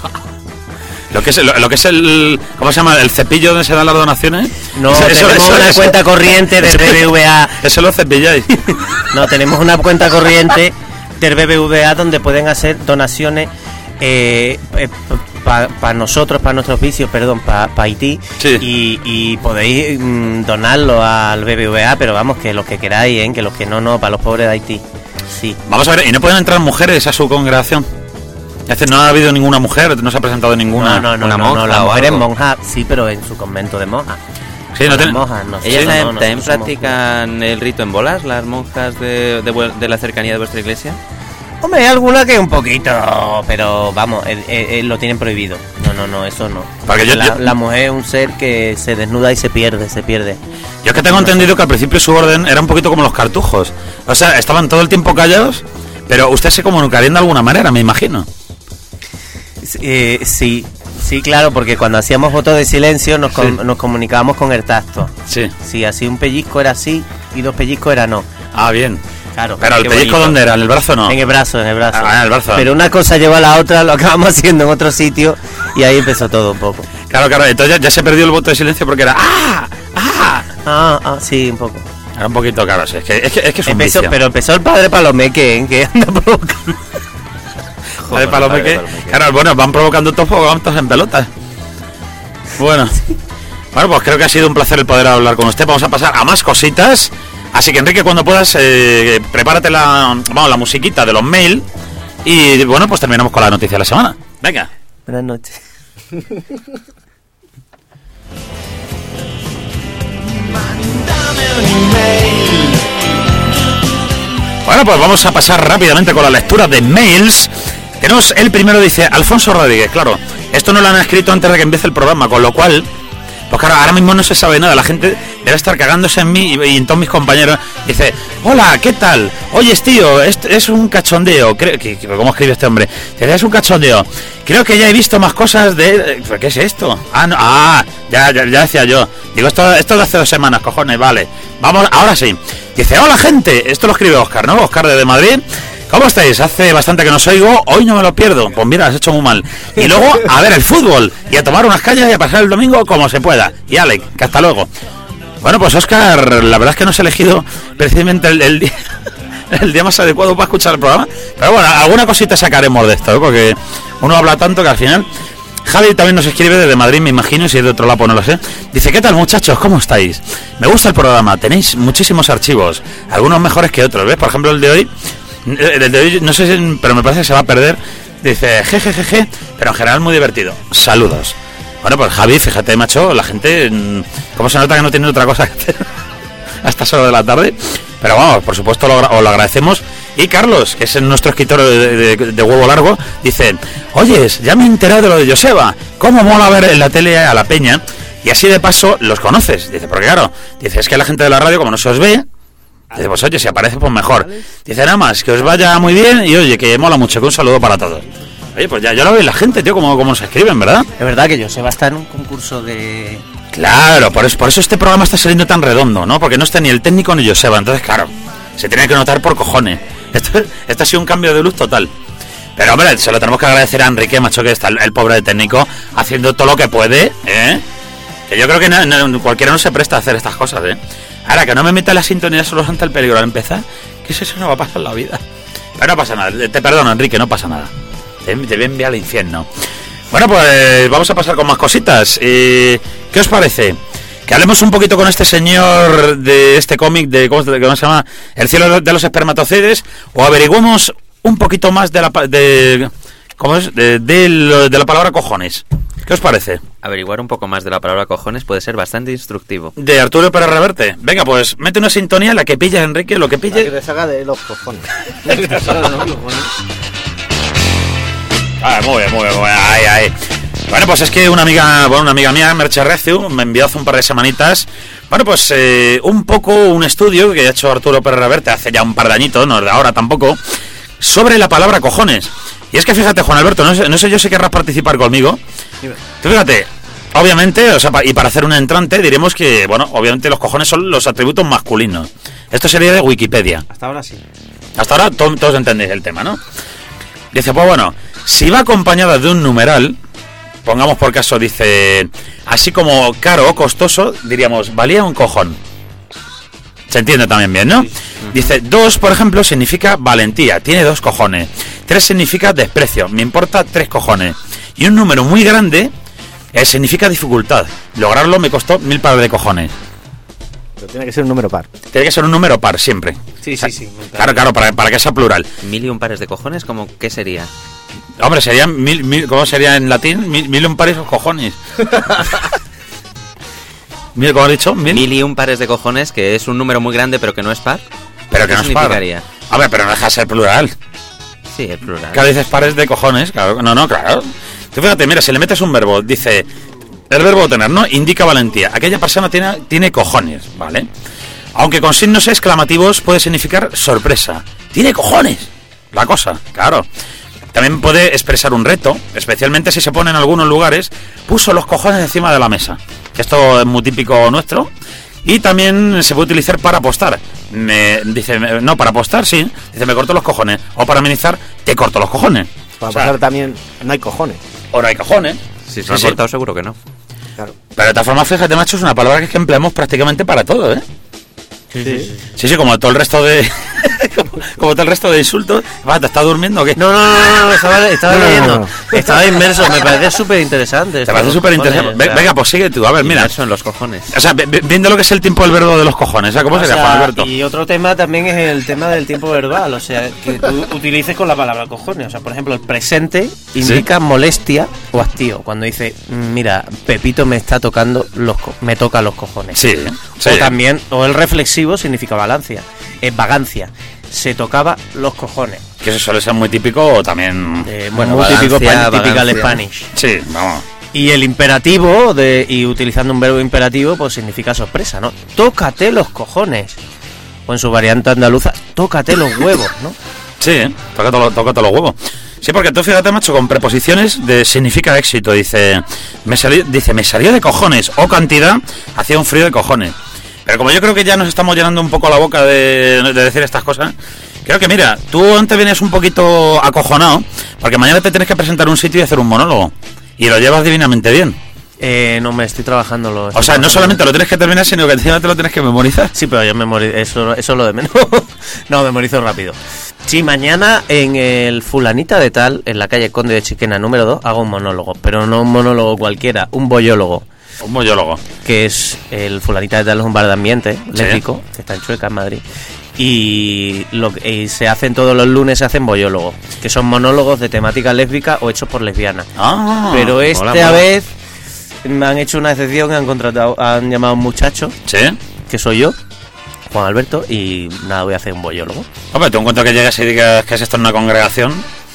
Lo que es, lo, lo que es el... ¿Cómo se llama? ¿El cepillo donde se dan las donaciones? No, Eso- eso- tenemos eso- una eso- cuenta corriente del B B V A. Eso lo cepilláis. No, tenemos una cuenta corriente del B B V A donde pueden hacer donaciones eh, para nosotros, para nuestros vicios, perdón, para Haití. Sí. Y, y podéis mm, donarlo al B B V A, pero vamos, que los que queráis, ¿eh? Que los que no, no, para los pobres de Haití. Sí. Vamos a ver, ¿y no pueden entrar mujeres a su congregación? Es decir, no ha habido ninguna mujer, no se ha presentado ninguna... No, no, no, una no, monja no, las o mujeres algo. monjas, sí, pero en su convento de monjas. Sí, no Las tiene- monjas, no sé, ¿Ellas no, también, nosotros también somos- practican el rito en bolas, las monjas de, de, vuel- de la cercanía de vuestra iglesia? Hombre, hay alguna que un poquito, pero vamos, eh, eh, eh, lo tienen prohibido. No, no, no, eso no. Porque yo- la, yo- la mujer es un ser que se desnuda y se pierde, se pierde. Yo es que tengo entendido que al principio su orden era un poquito como los cartujos. O sea, estaban todo el tiempo callados, pero usted se comunicaría de alguna manera, me imagino. Eh, sí, sí, claro, porque cuando hacíamos voto de silencio nos, com- Sí. nos comunicábamos con el tacto. Sí. Si así un pellizco era sí y dos pellizcos era no. Ah, bien. Claro. Pero el qué pellizco, bonito. ¿dónde era? ¿En el brazo no? En el brazo, en el brazo. Ah, en el brazo. Pero una cosa lleva a la otra, lo acabamos haciendo en otro sitio y ahí empezó todo un poco. Claro, claro, entonces ya, ya se perdió el voto de silencio porque era ¡ah! ¡ah! Ah, ah, sí, un poco. Era un poquito, claro, sí, es que es, que, es, que es un Empezó, vicio. pero empezó el padre Palomeque, ¿eh? Que anda provocando. Padre Palomeque, Padre Palomeque. claro, bueno, van provocando todos porque van todos en pelotas. Bueno. Bueno, pues creo que ha sido un placer el poder hablar con usted. Vamos a pasar a más cositas. Así que, Enrique, cuando puedas, eh, prepárate la, vamos, la musiquita de los mail. Y bueno, pues terminamos con la noticia de la semana. Venga. Buenas noches. Bueno, pues vamos a pasar rápidamente con la lectura de mails. Tenemos el primero, dice Alfonso Rodríguez. Claro, esto no lo han escrito antes de que empiece el programa, con lo cual, pues claro, ahora mismo no se sabe nada. La gente debe estar cagándose en mí y, y en todos mis compañeros. Dice, hola, ¿qué tal? Oyes, tío, es, es un cachondeo. Creo, que, que- ¿Cómo escribe este hombre? Dice, es un cachondeo. Creo que ya he visto más cosas de... ¿Qué es esto? Ah, no, ah ya, ya, ya decía yo. Digo, esto, esto de hace dos semanas, cojones, vale. Vamos, ahora sí. Dice, hola, gente. Esto lo escribe Óscar, ¿no? Óscar desde Madrid. ¿Cómo estáis? Hace bastante que no os oigo, hoy no me lo pierdo. Pues mira, has hecho muy mal. Y luego a ver el fútbol, y a tomar unas cañas y a pasar el domingo como se pueda. Y Alec, que hasta luego. Bueno, pues Óscar, la verdad es que no has elegido precisamente el, el día, el día más adecuado para escuchar el programa. Pero bueno, alguna cosita sacaremos de esto, ¿eh? Porque uno habla tanto que al final... Javi también nos escribe desde Madrid, me imagino, y si es de otro lado pues no lo sé. Dice, ¿qué tal, muchachos? ¿Cómo estáis? Me gusta el programa, tenéis muchísimos archivos, algunos mejores que otros, ¿ves? Por ejemplo, el de hoy, el de hoy no sé si, pero me parece que se va a perder. Dice, jejejeje, pero en general muy divertido. Saludos. Bueno, pues Javi, fíjate, macho, la gente, ¿cómo se nota que no tiene otra cosa que hacer a estas horas de la tarde? Pero vamos, por supuesto, lo, os lo agradecemos. Y Carlos, que es nuestro escritor de, de, de Huevo Largo, dice, oyes, ya me he enterado de lo de Joseba, cómo mola ver en la tele a la peña, y así de paso los conoces. Dice, porque claro, dice, es que la gente de la radio, como no se os ve, dice, pues oye, si aparece, pues mejor. Dice, nada más, que os vaya muy bien, y oye, que mola mucho, que un saludo para todos. Oye, pues ya, ya lo ve la gente, tío, como, como se escriben, ¿verdad? Es verdad que Joseba está en un concurso de... Claro, por eso, por eso este programa está saliendo tan redondo, ¿no? Porque no está ni el técnico ni Joseba, entonces claro, se tiene que notar por cojones. Esto, esto ha sido un cambio de luz total. Pero hombre, se lo tenemos que agradecer a Enrique, macho, que está el, el pobre técnico haciendo todo lo que puede, ¿eh? Que yo creo que no, no, cualquiera no se presta a hacer estas cosas, ¿eh? Ahora, que no me meta la sintonía solo ante el peligro al empezar, que eso no va a pasar en la vida. Pero no pasa nada, te perdono, Enrique, no pasa nada. Te, te voy a enviar al infierno. Bueno, pues vamos a pasar con más cositas. Eh, ¿Qué os parece? Que hablemos un poquito con este señor de este cómic de ¿cómo, ¿cómo se llama? El cielo de los espermatozoides, o averiguemos un poquito más de la de ¿cómo es? De, de, lo, de la palabra cojones. ¿Qué os parece? Averiguar un poco más de la palabra cojones puede ser bastante instructivo. De Arturo Pérez Reverte. Venga, pues mete una sintonía, la que pille Enrique, lo que pille. La que te saca de los cojones. Ah, muy bien, muy bien, muy bien. Ay, ay. Bueno, pues es que una amiga, bueno, una amiga mía, Merche Recio, me envió hace un par de semanitas, bueno, pues eh, un poco un estudio que ha hecho Arturo Pérez Reverte hace ya un par de añitos, no de ahora tampoco, sobre la palabra cojones. Y es que fíjate, Juan Alberto, no sé, no sé yo si querrás participar conmigo. Tú fíjate, obviamente, o sea, y para hacer un entrante diremos que, bueno, obviamente los cojones son los atributos masculinos. Esto sería de Wikipedia. Hasta ahora sí. Hasta ahora to- todos entendéis el tema, ¿no? Dice, pues bueno, si va acompañada de un numeral, pongamos por caso, dice, así como caro o costoso, diríamos, valía un cojón. Se entiende también bien, ¿no? Sí. Dice, dos, por ejemplo, significa valentía, tiene dos cojones. Tres significa desprecio, me importa tres cojones. Y un número muy grande eh, significa dificultad. Lograrlo me costó mil pares de cojones. Pero tiene que ser un número par. Tiene que ser un número par, siempre. Sí, o sea, sí, sí. Claro, claro, para, para que sea plural. ¿Mil y un pares de cojones? ¿Cómo qué sería? Hombre, serían mil, mil, ¿cómo sería en latín? Mil, mil y un pares de cojones. Mil, ¿cómo has dicho? Mil. Mil y un pares de cojones, que es un número muy grande pero que no es par. Pero que ¿Qué no es par. significaría? A ver, pero no deja de ser plural. Sí, es plural. Claro, dices pares de cojones, claro. No, no, claro. Tú fíjate, mira, si le metes un verbo, dice, el verbo tener, ¿no? Indica valentía. Aquella persona tiene, tiene cojones, ¿vale? Aunque con signos exclamativos puede significar sorpresa. Tiene cojones. La cosa, claro. También puede expresar un reto, especialmente si se pone en algunos lugares, puso los cojones encima de la mesa. Esto es muy típico nuestro. Y también se puede utilizar para apostar. Me, dice, no, para apostar, sí. Dice, me corto los cojones. O para amenizar, te corto los cojones. Para o sea, pasar también, no hay cojones. o no hay cojones. Si se Sí, lo han sí. cortado, seguro que no. Claro. Pero de todas formas, fíjate, macho, es una palabra que, es que empleamos prácticamente para todo, ¿eh? Sí, sí. Sí, sí, como todo el resto de... como, como todo el resto de insultos. Va, ¿te estás durmiendo o qué? No, no, no, no, estaba, estaba No, no, leyendo. no. Estaba inmerso, me parece súper interesante. Te parece súper interesante. Ve- Venga, pues sigue tú. A ver, mira. Inmerso en los cojones. O sea, ve- ve- viendo lo que es el tiempo del verbo de los cojones. O sea, ¿cómo O sería, sea, Juan Alberto? y otro tema también es el tema del tiempo verbal, o sea, que tú utilices con la palabra cojones. O sea, por ejemplo, el presente indica molestia o hastío. Cuando dice, mira, Pepito me está tocando los co- me toca los cojones. Sí, sí. O también, o el reflexivo significa balancia, es vagancia. Se tocaba los cojones. Que eso suele ser muy típico también. Eh, bueno, Como muy típico vagancia, pan- typical vagancia. Spanish. Sí, vamos. Y el imperativo, de, y utilizando un verbo imperativo, pues significa sorpresa, ¿no? Tócate los cojones. O en su variante andaluza, tócate los huevos, ¿no? Sí, ¿eh? toca todos toca todos los huevos. Sí, porque tú fíjate, macho, con preposiciones de significa éxito. Dice, me salió, dice, me salió de cojones. O cantidad, hacía un frío de cojones. Pero como yo creo que ya nos estamos llenando un poco la boca de, de decir estas cosas, creo que mira, tú antes vienes un poquito acojonado, porque mañana te tienes que presentar un sitio y hacer un monólogo. Y lo llevas divinamente bien. Eh, no me estoy trabajando lo O estoy sea, no trabajando. solamente lo tienes que terminar, sino que encima te lo tienes que memorizar. Sí, pero yo memorizo, eso, eso es lo de menos. No, memorizo rápido. Sí, mañana en el Fulanita de Tal, en la calle Conde de Chiquena número dos, hago un monólogo, pero no un monólogo cualquiera, un boyólogo. Un monólogo. Que es el Fulanita de Tal, es un bar de ambiente Sí. lésbico, que está en Chueca, en Madrid. Y, lo, que- y se hacen todos los lunes, se hacen boyólogos, que son monólogos de temática lésbica o hechos por lesbianas. Ah, Pero esta mola, mola. vez me han hecho una excepción, han contratado, han llamado a un muchacho, sí. que soy yo, Juan Alberto, y nada, voy a hacer un bollo-logo. Hombre, tú en cuanto que llegues y digas que es esto en una congregación,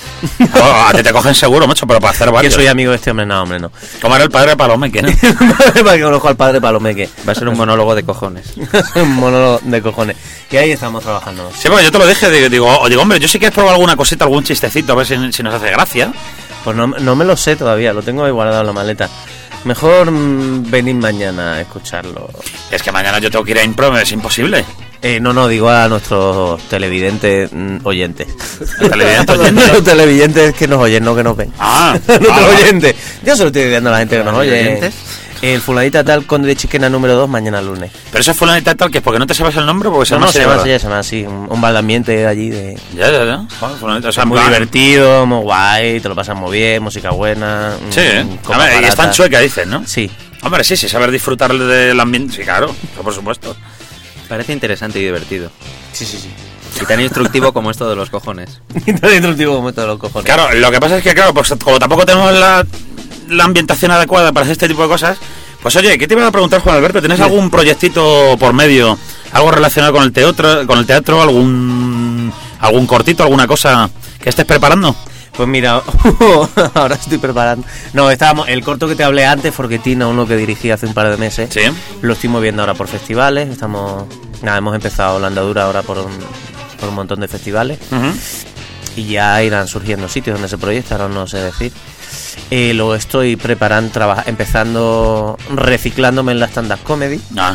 a, a ti te cogen seguro, macho, pero para hacer Que varios. soy amigo de este hombre, no, hombre, no. Como era el padre de Palomeque, ¿no? Para que conozco al padre Palomeque. Va a ser un monólogo de cojones. Un monólogo de cojones. Y ahí estamos trabajando. Sí, porque yo te lo dije, digo, digo, digo hombre, yo sí que he probado alguna cosita, algún chistecito, a ver si, si nos hace gracia. Pues no, no me lo sé todavía, lo tengo ahí guardado en la maleta. Mejor mm, venir mañana a escucharlo. Es que mañana yo tengo que ir a Impro, es imposible. Eh, no, no, digo a nuestros televidentes mm, oyentes. Televidente oyente. Los televidentes que nos oyen, no que nos ven. Ah, Nuestros ah, oyentes. Yo se lo estoy diciendo a la gente que nos oye. ¿Oyentes? El fulanita tal, Conde de Chiquena número dos, mañana lunes. Pero eso fue una tal que es porque no te sabes el nombre o porque se No, llama no, así, se llama ¿verdad? así, se llama así. Un, un bar de ambiente allí de... Ya, ya, ya. Joder, fulanita, o sea, Muy en plan- divertido, muy guay, te lo pasas muy bien, música buena. Sí, ¿eh? mm, A copas ver, y está en baratas. Chueca, dices, ¿no? Sí. Hombre, sí, sí, saber disfrutar del ambiente, sí, claro, por supuesto. Parece interesante y divertido. Sí, sí, sí. Y tan instructivo como esto de los cojones. Tan instructivo como todos los cojones. Claro, lo que pasa es que, claro, pues como tampoco tenemos la, la ambientación adecuada para hacer este tipo de cosas, pues oye, ¿qué te iba a preguntar, Juan Alberto? ¿Tienes algún proyectito por medio, algo relacionado con el teatro, con el teatro, algún algún cortito, alguna cosa que estés preparando? Pues mira, ahora estoy preparando. No, estábamos, el corto que te hablé antes, Forquetina, uno que dirigí hace un par de meses. Sí. Lo estoy moviendo ahora por festivales. Estamos, nada, hemos empezado la andadura ahora por un, por un montón de festivales. Uh-huh. Y ya irán surgiendo sitios donde se proyecta, ahora no sé decir. Eh, luego estoy preparando, traba- empezando, reciclándome en la stand-up comedy. Ah.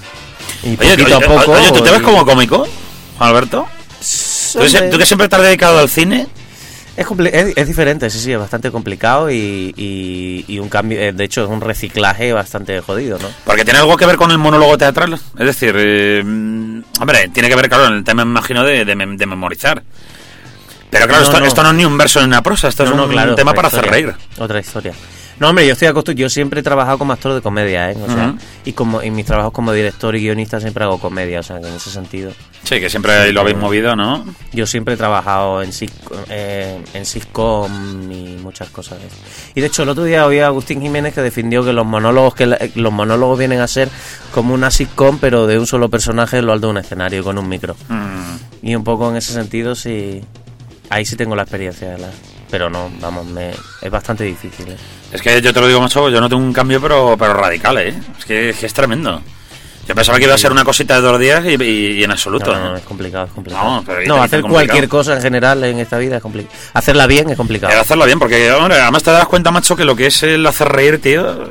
Y Oye, poquito oye, a poco. oye, ¿tú te ves voy- como cómico, Juan Alberto? ¿Tú, que se- tú que siempre te has dedicado al cine? Es, compli- es, es diferente, sí, sí, es bastante complicado y, y, y un cambio, eh, de hecho es un reciclaje bastante jodido, ¿no? Porque tiene algo que ver con el monólogo teatral. Es decir, eh, mm, hombre, tiene que ver, claro, en el tema, me imagino, de, de, mem- de memorizar. Pero claro, No, esto, no. esto no es ni un verso ni una prosa, esto No, es no, un claro, tema otra para hacer historia, reír. Otra historia. No, hombre, yo estoy acostumbrado, yo siempre he trabajado como actor de comedia, ¿eh? O sea, Ujú. y como en mis trabajos como director y guionista siempre hago comedia, o sea, que en ese sentido. Sí, que siempre lo habéis movido, ¿no? Yo siempre he trabajado en, sitcom, eh, en sitcom y muchas cosas de eso. Y de hecho el otro día oí a Agustín Jiménez que defendió que los monólogos que la- los monólogos vienen a ser como una sitcom pero de un solo personaje en lo alto de un escenario con un micro. Mm. Y un poco en ese sentido sí, ahí sí tengo la experiencia de la, pero no, vamos, me, es bastante difícil. ¿eh? Es que yo te lo digo, macho, yo noto un cambio, pero, pero radical, ¿eh? Es que, es que es tremendo. Yo pensaba que iba a ser una cosita de dos días y, y- y en absoluto. No, no, no, ¿eh? es complicado, es complicado. No, pero ahí no, te hacer dicen complicado. cualquier cosa en general en esta vida es complicado. Hacerla bien es complicado. Hay que hacerlo bien, porque, hombre, además te das cuenta, macho, que lo que es el hacer reír, tío,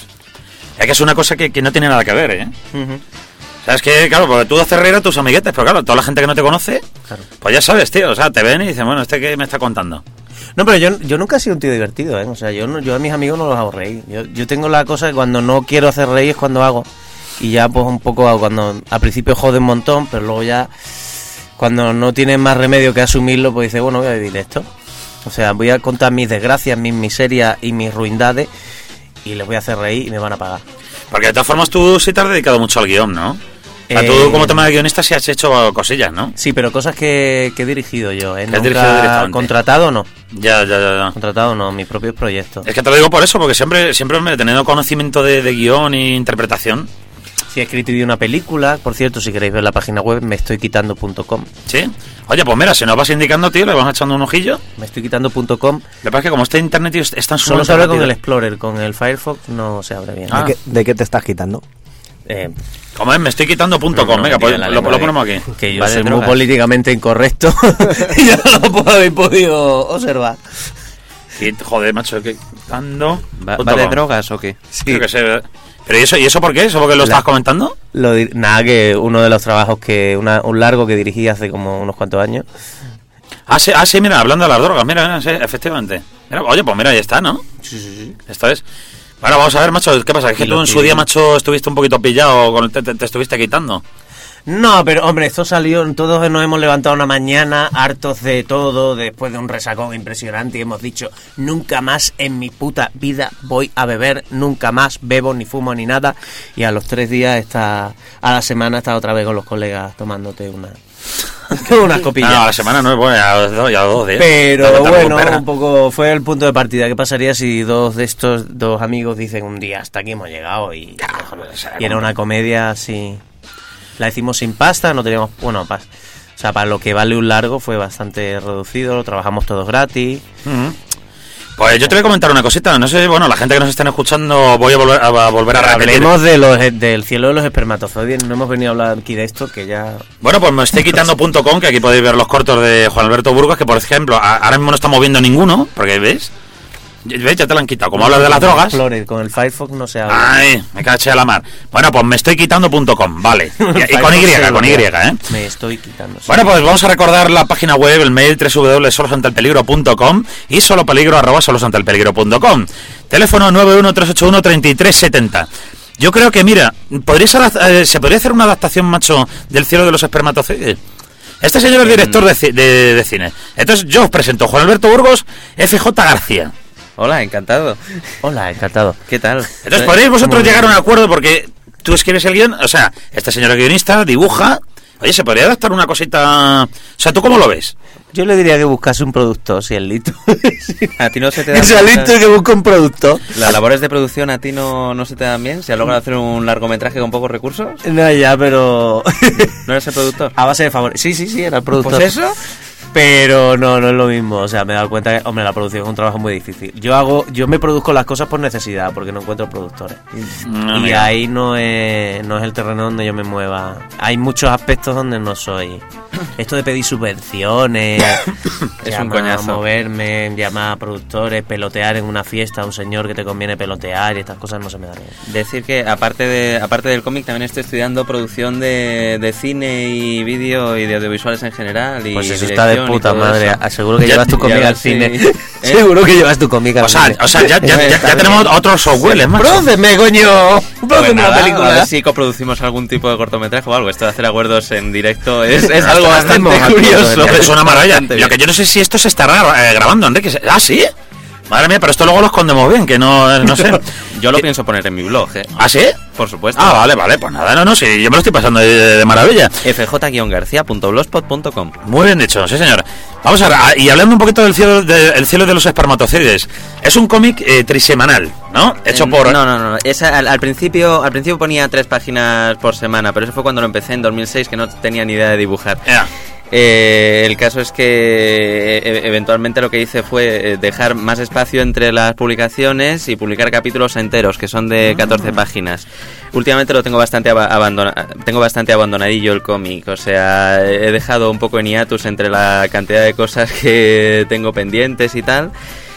es que es una cosa que, que no tiene nada que ver, ¿eh? Ujú. O sea, es que, claro, porque tú haces reír a tus amiguetes, pero claro, toda la gente que no te conoce, Claro. pues ya sabes, tío, o sea, te ven y dicen, bueno, ¿este qué me está contando? No, pero yo, yo nunca he sido un tío divertido, ¿eh? O sea, yo, no- yo a mis amigos no los hago reír. Yo, yo tengo la cosa que cuando no quiero hacer reír es cuando hago. Y ya pues un poco hago cuando al principio jode un montón, pero luego ya cuando no tienes más remedio que asumirlo, pues dices, bueno, voy a vivir esto. O sea, voy a contar mis desgracias, mis miserias y mis ruindades y les voy a hacer reír y me van a pagar. Porque de todas formas tú sí te has dedicado mucho al guión, ¿no? O sea, Eh, tú como tema de guionista sí has hecho cosillas, ¿no? Sí, pero cosas que, que he dirigido yo, ¿eh? Que has dirigido Nunca directamente. contratado no. Ya, ya, ya, ya. Contratado no, mis propios proyectos. Es que te lo digo por eso, porque siempre, siempre me he tenido conocimiento de, de guión e interpretación. Sí, he escrito una película, por cierto, si queréis ver la página web, me estoy quitando punto com. ¿Sí? Oye, pues mira, si nos vas indicando, tío, le vamos echando un ojillo. Me estoy quitando punto com. Lo que pasa es que como este internet, tío, es tan Solo sumamente se abre con rápido. el Explorer, con el Firefox no se abre bien. Ah. ¿De, qué, de qué te estás quitando? Eh, Como es, me estoy quitando punto com. no, Venga, no, pues diga la lo, lengua lo de- ponemos aquí. que yo Va de soy muy drogas. políticamente incorrecto y ya lo habéis podido observar. Y, joder, macho, que quitando ¿Va, punto va de com. drogas o qué? Creo que sé. Pero ¿y eso, ¿y eso por qué? ¿Eso porque lo La- estabas comentando? Lo di- nada, que uno de los trabajos que, una, un largo que dirigí hace como unos cuantos años. Ah sí, ah, sí, mira, hablando de las drogas, mira, mira, sí, efectivamente. Mira, oye, pues mira, ahí está, ¿no? Sí, sí, sí. Esto es. Bueno, vamos a ver, macho, ¿qué pasa? Es que Y tú lo en que- su día, macho, estuviste un poquito pillado, con el te, te- te estuviste quitando. No, pero hombre, esto salió, todos nos hemos levantado una mañana hartos de todo, después de un resacón impresionante y hemos dicho, nunca más en mi puta vida voy a beber, nunca más bebo ni fumo ni nada, y a los tres días está, a la semana está otra vez con los colegas tomándote una unas copillas. No, a la semana no es buena, ya a los dos, ya a los dos días. Pero Te- te bueno, recuperas. un poco fue el punto de partida. ¿Qué pasaría si dos de estos dos amigos dicen un día hasta aquí hemos llegado y, y era una comedia así? La hicimos sin pasta, no teníamos... Bueno, pas, o sea, para lo que vale un largo fue bastante reducido, lo trabajamos todos gratis. Uh-huh. Pues yo te voy a comentar una cosita, no sé, bueno, la gente que nos estén escuchando, voy a volver a, a, volver a repetir. Hablemos de los, del cielo de los espermatozoides, no hemos venido a hablar aquí de esto, que ya... Bueno, pues me estoy quitando punto com, que aquí podéis ver los cortos de Juan Alberto Burgos, que por ejemplo, a, ahora mismo no estamos viendo ninguno, porque ¿ves? ¿Ves? Ya te lo han quitado. Como hablas de las drogas... Flores, con el Firefox no se habla. Ay, me caché a la mar. Bueno, pues me estoy quitando punto com, vale. Y, y con Y, con Y, ¿eh? Me estoy quitando. Sí. Bueno, pues vamos a recordar la página web, el mail doble u doble u doble u punto solos ante el peligro punto com y solopeligro arroba solos ante el peligro punto com. Teléfono nueve uno tres ocho uno tres tres siete cero. Yo creo que, mira, ¿podrías adapt- eh, ¿se podría hacer una adaptación, macho, del cielo de los espermatozoides? Este señor es director de, ci- de, de cine. Entonces yo os presento Juan Alberto Burgos, F J García. Hola, encantado. Hola, encantado. ¿Qué tal? Entonces, ¿podríais vosotros llegar a un acuerdo? Porque tú escribes el guión, o sea, este señor es guionista, dibuja. Oye, ¿se podría adaptar una cosita? O sea, ¿tú cómo lo ves? Yo le diría que buscase un productor, si el Lito. ¿A ti no se te da Es el bien Lito que busca un productor. las labores de producción? ¿A ti no, no se te dan bien? ¿Se ha logrado hacer un largometraje con pocos recursos? No, ya, pero... ¿No eres el productor? A base de favores. Sí, sí, sí, era el productor. Pues eso... Pero no, no es lo mismo. O sea, me he dado cuenta que, hombre, la producción es un trabajo muy difícil. Yo hago, yo me produzco las cosas por necesidad, porque no encuentro productores. No, y mira. ahí no es, no es el terreno donde yo me mueva. Hay muchos aspectos donde no soy. Esto de pedir subvenciones, Es un llamar a coñazo. moverme, llamar a productores, pelotear en una fiesta a un señor que te conviene pelotear y estas cosas no se me dan bien. Decir que aparte de aparte del cómic también estoy estudiando producción de, de cine y vídeo y de audiovisuales en general y Pues eso está de dirección y puta todo madre. eso. Aseguro que Ya- llevas tu ya cómic ves, al sí. cine. ¿Eh? Seguro que llevas tu cómic al O sea, cine. o sea ya, ya, ya, ya tenemos otros softwares, macho. ¡Próceme, coño! Pues ¡Próceme nada, una a película! ver si coproducimos algún tipo de cortometraje o algo. Esto de hacer acuerdos en directo es, es Pero algo esto bastante hacemos aquí, curioso. Es una maravilla. Bastante Lo bien. que yo no sé si esto se estará eh, grabando, Enrique. ¿Ah, sí? Madre mía, pero esto luego lo escondemos bien, que no, no sé. Yo lo pienso poner en mi blog, ¿eh? ¿Ah, sí? Por supuesto. Ah, vale, vale, pues nada, no, no, sí, yo me lo estoy pasando de, de maravilla. f j garcía punto blogspot punto com. Muy bien dicho, sí señor. Vamos a ver, ah, y hablando un poquito del cielo de, el cielo de los espermatozoides, es un cómic eh, trisemanal, ¿no? Hecho Eh, por... No, no, no. Esa, al, al principio al principio ponía tres páginas por semana, pero eso fue cuando lo empecé en dos mil seis, que no tenía ni idea de dibujar. Ya. Eh, el caso es que eh, eventualmente lo que hice fue eh, dejar más espacio entre las publicaciones y publicar capítulos enteros, que son de catorce páginas. Últimamente lo tengo bastante aba- abandona- tengo bastante abandonadillo el cómic, o sea, he dejado un poco en hiatus entre la cantidad de cosas que tengo pendientes y tal.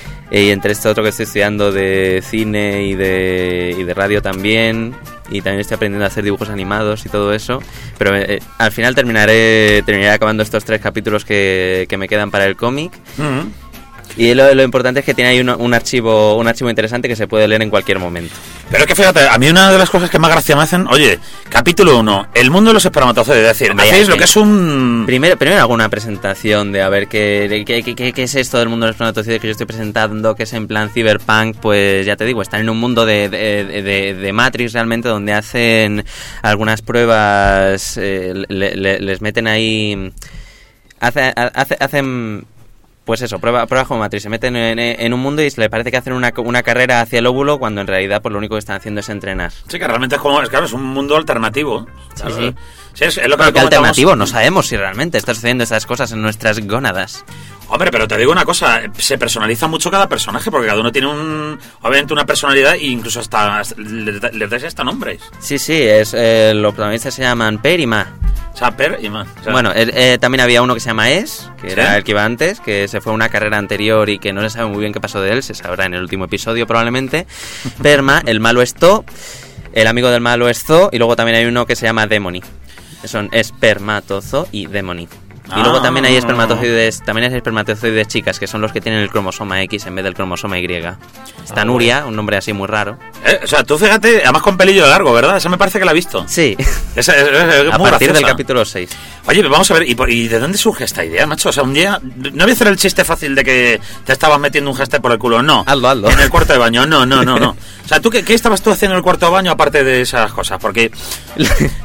Y entre este otro que estoy estudiando de cine y de, y de radio también, y también estoy aprendiendo a hacer dibujos animados y todo eso, pero eh, al final terminaré terminaré acabando estos tres capítulos que, que me quedan para el cómic. Mm. Y lo, lo importante es que tiene ahí un, un archivo un archivo interesante que se puede leer en cualquier momento. Pero es que fíjate, a mí una de las cosas que más gracia me hacen, oye, capítulo uno, el mundo de los espermatozoides, es decir, Hombre, hacéis ya, lo que es un... Primero, primero hago una presentación de a ver qué, qué, qué, qué- qué es esto del mundo de los espermatozoides que yo estoy presentando, que es en plan cyberpunk. Pues ya te digo, están en un mundo de, de, de, de Matrix realmente, donde hacen algunas pruebas, eh, le- le- les meten ahí... Hace, hace, hacen... Pues eso, prueba, pruebas como Matrix, se meten en, en un mundo y le parece que hacen una, una carrera hacia el óvulo, cuando en realidad pues lo único que están haciendo es entrenar. Sí, que realmente es como, es claro, es un mundo alternativo. ¿sabes? sí. Sí, es, es lo que Pero ¿qué comentamos- alternativo? No sabemos si realmente está sucediendo estas cosas en nuestras gónadas. Hombre, pero te digo una cosa, se personaliza mucho cada personaje, porque cada uno tiene un, obviamente una personalidad e incluso hasta, hasta les, da- les dais hasta nombres. Sí, sí, es, eh, los protagonistas se llaman Per y Ma. O sea, Per y más. O sea, Bueno, eh, eh, también había uno que se llama Es, que ¿Sí? era el que iba antes, que se fue a una carrera anterior y que no se sabe muy bien qué pasó de él, se sabrá en el último episodio probablemente. Perma, el malo es To, el amigo del malo es Zo, y luego también hay uno que se llama Demony. Son Espermatozo y Demony. Y luego también hay Ah. espermatozoides, también hay espermatozoides chicas, que son los que tienen el cromosoma X en vez del cromosoma Y. Está Ah, Nuria, un nombre así muy raro. eh, o sea, tú fíjate, además con pelillo largo, ¿verdad? Esa me parece que la he visto. Sí, Es, es- es- es a muy partir del graciosa. capítulo seis. Oye, vamos a ver, ¿y, por- ¿y de dónde surge esta idea, macho? O sea, un día, no voy a hacer el chiste fácil de que te estabas metiendo un hashtag por el culo, no. Hazlo, hazlo. En el cuarto de baño, no, no, no, no. O sea, ¿tú qué, qué estabas tú haciendo en el cuarto de baño aparte de esas cosas? Porque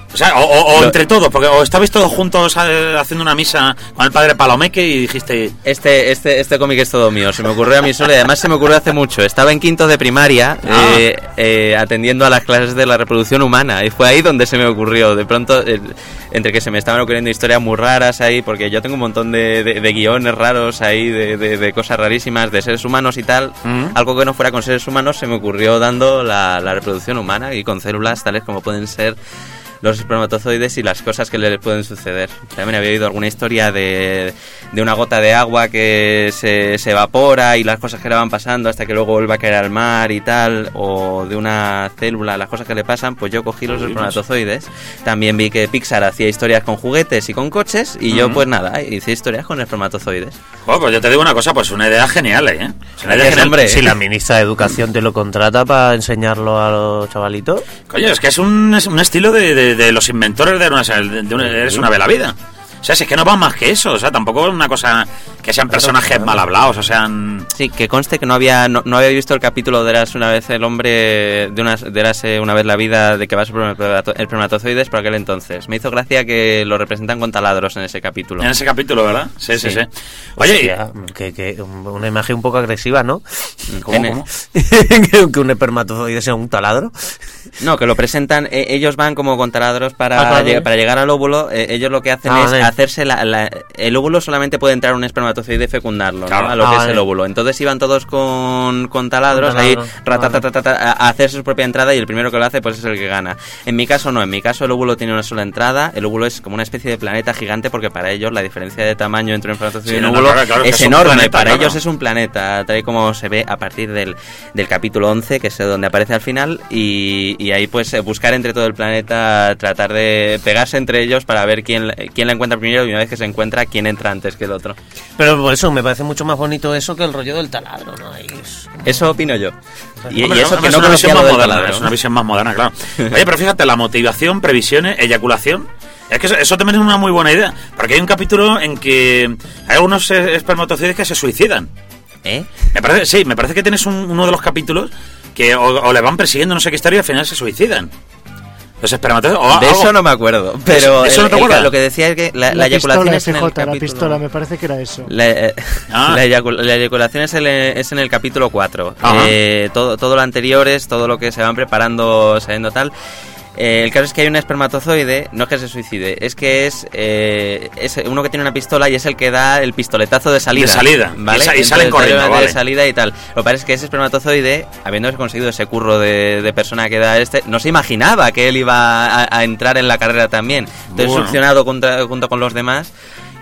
O sea, o, o, o entre todos, porque o estabais todos juntos eh, haciendo una misa con el padre Palomeque y dijiste... Este este este cómic es todo mío, se me ocurrió a mí solo y además se me ocurrió hace mucho. Estaba en quinto de primaria Ah. eh, eh, atendiendo a las clases de la reproducción humana y fue ahí donde se me ocurrió. De pronto, eh, entre que se me estaban ocurriendo historias muy raras ahí, porque yo tengo un montón de, de, de guiones raros ahí, de, de, de cosas rarísimas, de seres humanos y tal, Mm. algo que no fuera con seres humanos se me ocurrió dando la, la reproducción humana y con células tales como pueden ser los espermatozoides y las cosas que les pueden suceder. También había oído alguna historia de, de una gota de agua que se, se evapora y las cosas que le van pasando hasta que luego vuelve a caer al mar y tal, o de una célula, las cosas que le pasan. Pues yo cogí los espermatozoides. También vi que Pixar hacía historias con juguetes y con coches y yo pues nada, hice historias con espermatozoides. Joder, pues yo te digo una cosa, pues una idea genial, ¿eh? Es una idea Es, genial. hombre. Si la ministra de Educación te lo contrata para enseñarlo a los chavalitos. Coño, es que es un, es un estilo de, de, de los inventores de una, de una... Eres una vela vida. O sea, si es que no van más que eso. O sea, tampoco es una cosa que sean personajes mal hablados, o sean... Sí, que conste que no había no, no había visto el capítulo de Eras una vez el hombre, de, una, de Érase una vez la vida, de que va sobre el espermatozoides por aquel entonces. Me hizo gracia que lo representan con taladros en ese capítulo. En ese capítulo, ¿verdad? Sí, sí, sí. Sí. Oye, Hostia, que, que una imagen un poco agresiva, ¿no? ¿cómo, En- cómo? que, que un espermatozoide sea un taladro. No, que lo presentan, eh, ellos van como con taladros para, Ah, claro. lleg- para llegar al óvulo, eh, ellos lo que hacen Ah, es vale. hacerse la, la- el óvulo solamente puede entrar un espermatozoide y fecundarlo, ¿no? Claro. A lo Ah, que es vale. el óvulo. Entonces iban todos con, con taladros Con ahí taladro. ratatatata, a, a hacer su propia entrada y el primero que lo hace pues es el que gana. En mi caso no, en mi caso el óvulo tiene una sola entrada, el óvulo es como una especie de planeta gigante porque para ellos la diferencia de tamaño entre un espermatozoide Sí, y un no, no, óvulo claro, claro, que es es un enorme, planeta, para claro. ellos es un planeta, tal y como se ve a partir del, del capítulo once, que es donde aparece al final, y, y ahí pues eh, buscar entre todo el planeta, tratar de pegarse entre ellos para ver quién, quién la encuentra primero y una vez que se encuentra, quién entra antes que el otro. Pero por eso me parece mucho más bonito eso que el rollo del taladro, ¿no? Ahí es- Eso opino yo. Y, Hombre, y eso no, que es no una conocía visión lo más del moderna, taladro. es una visión más moderna, claro. Oye, pero fíjate, la motivación, previsiones, eyaculación, es que eso, eso también es una muy buena idea, porque hay un capítulo en que hay algunos eh, espermatozoides que se suicidan. ¿Eh? Me parece, sí, me parece que tienes un- uno de los capítulos que o, o le van persiguiendo no sé qué historia y al final se suicidan. Los espermatozoides. o De algo- eso no me acuerdo, pero ¿De eso el- no te el- acuerdas? lo que decía es que la, la La eyaculación pistola es en el F J, la capítulo... pistola, me parece que era eso. La, eh, Ah. la, eyacul- la eyaculación es, el- es en el capítulo cuatro. Ajá. Eh, todo, todo lo anterior es todo lo que se van preparando, sabiendo tal. Eh, el caso es que hay un espermatozoide, no es que se suicide, es que es, eh, es uno que tiene una pistola y es el que da el pistoletazo de salida. De salida. ¿vale? Y sa- y Entonces, salen corriendo, de vale. salida y tal. Lo que pasa es que ese espermatozoide, habiendo conseguido ese curro de, de persona que da este, no se imaginaba que él iba a, a entrar en la carrera también. Entonces, Bueno. succionado contra- junto con los demás.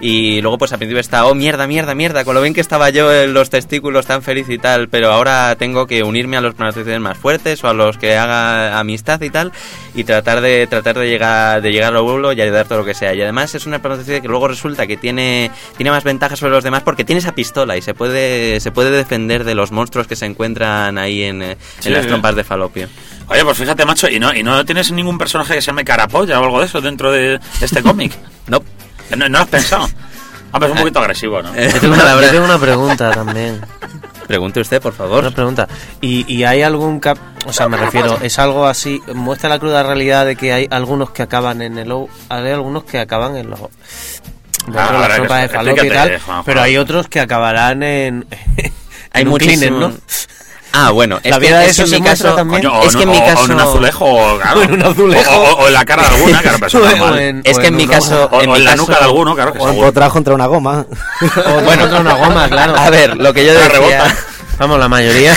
Y luego pues al principio está, oh mierda, mierda, mierda, con lo bien que estaba yo en los testículos tan feliz y tal, pero ahora tengo que unirme a los espermatozoides más fuertes o a los que haga amistad y tal y tratar de tratar de llegar de llegar al óvulo y ayudar todo lo que sea. Y además es un espermatozoide que luego resulta que tiene tiene más ventajas sobre los demás porque tiene esa pistola y se puede se puede defender de los monstruos que se encuentran ahí en, eh, Sí, en las sí. trompas de falopio. Oye, pues fíjate, macho, ¿y no, ¿y no tienes ningún personaje que se llame Carapolla o algo de eso dentro de este cómic? No. ¿No, no lo has pensado? Hombre, es un poquito agresivo, ¿no? Eh, Yo tengo, una, yo tengo una pregunta también. Pregunte usted, por favor. Una pregunta. ¿Y, y hay algún cap... O sea, me refiero, ¿es algo así? ¿Muestra la cruda realidad de que hay algunos que acaban en el... O- hay algunos que acaban en los... dentro Ah, de ahora las que tropas de eso- falopio y explícate, tal, Juanjo. pero hay otros que acabarán en... Hay en un muchísimo- cleaner, ¿no? Ah, bueno, es La que, vida de es que eso en mi se muestra caso también. Coño, o es que en en- mi o- caso o en un azulejo, claro. O en un azulejo. O, o- o en la cara de alguna, claro, pero eso es O normal. en- Es o que en mi un caso, O, en o mi en la caso- nuca de alguno, claro que O seguro. empotrado contra una goma. O bueno, contra una goma, claro. A ver, lo que yo La decía, rebota. Vamos, la mayoría...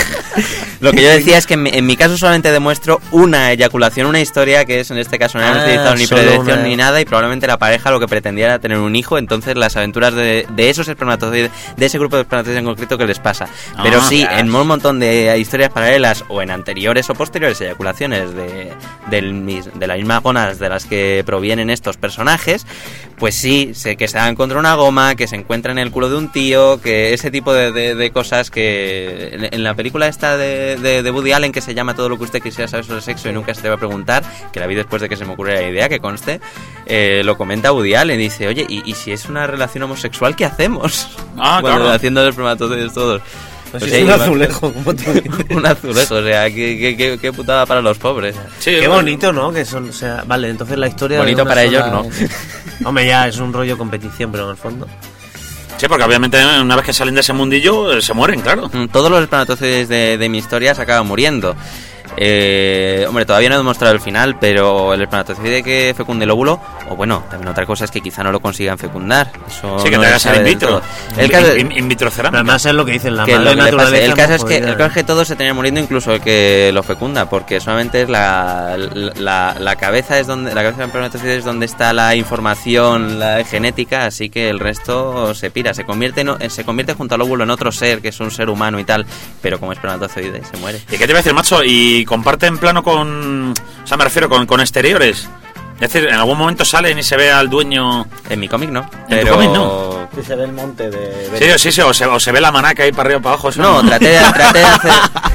lo que yo decía es que en mi, en mi caso solamente demuestro una eyaculación, una historia que es en este caso no han Ah, utilizado ni solo predicción una. ni nada y probablemente la pareja lo que pretendía era tener un hijo, entonces las aventuras de, de esos espermatozoides, de ese grupo de espermatozoides en concreto que les pasa. Pero Ah, sí, claro. en un montón de historias paralelas o en anteriores o posteriores eyaculaciones de, del mis- de las mismas gonas de las que provienen estos personajes, pues sí, sé que se dan contra una goma, que se encuentran en el culo de un tío, que ese tipo de, de- de cosas que en, en la película esta de de, de, de Woody Allen que se llama Todo lo que usted quisiera saber sobre sexo y nunca se te va a preguntar, que la vi después de que se me ocurriera la idea, que conste, eh, lo comenta Woody Allen y dice, oye, ¿y, y si es una relación homosexual, qué hacemos? Ah, Cuando claro. haciendo los espermatozoides todos. Pues Pues es sí, un va- azulejo, como tú dices. un azulejo, o sea, qué, qué, qué, qué putada para los pobres. Sí, Qué bueno. bonito, ¿no? Que son, o sea, vale, entonces la historia... de Bonito una para ellos, sola- ¿no? Hombre, ya es un rollo competición, pero en el fondo... Sí, porque obviamente una vez que salen de ese mundillo, eh, se mueren, claro. Mm, Todos los espermatozoides de, de mi historia se acaban muriendo. Eh, hombre, todavía no he demostrado el final, pero el espermatozoide que fecunde el óvulo, o bueno, también otra cosa es que quizá no lo consigan fecundar. Eso Sí, que no te se hagas sabe el in del vitro. todo. El In- caso, in, in vitro Pero cerámica. además es lo que dicen, la que madre lo que le pasa- naturaleza... el caso no es que el podía- caso es que todos se terminan muriendo, incluso el que lo fecunda, porque solamente es la, la, la cabeza es donde la cabeza del espermatozoide es donde está la información, la genética, así que el resto se pira, se convierte en, se convierte junto al óvulo en otro ser, que es un ser humano y tal, pero como espermatozoide se muere. ¿Y qué te iba a decir, macho? ¿Y comparten plano con... O sea, me refiero con, con exteriores? Es decir, en algún momento salen y se ve al dueño... En mi cómic no, tu pero cómic no? Sí, se ve el monte de... Sí, sí, sí, o se, o se ve la manaca ahí para arriba o para abajo. Eso no, traté de, traté de hacer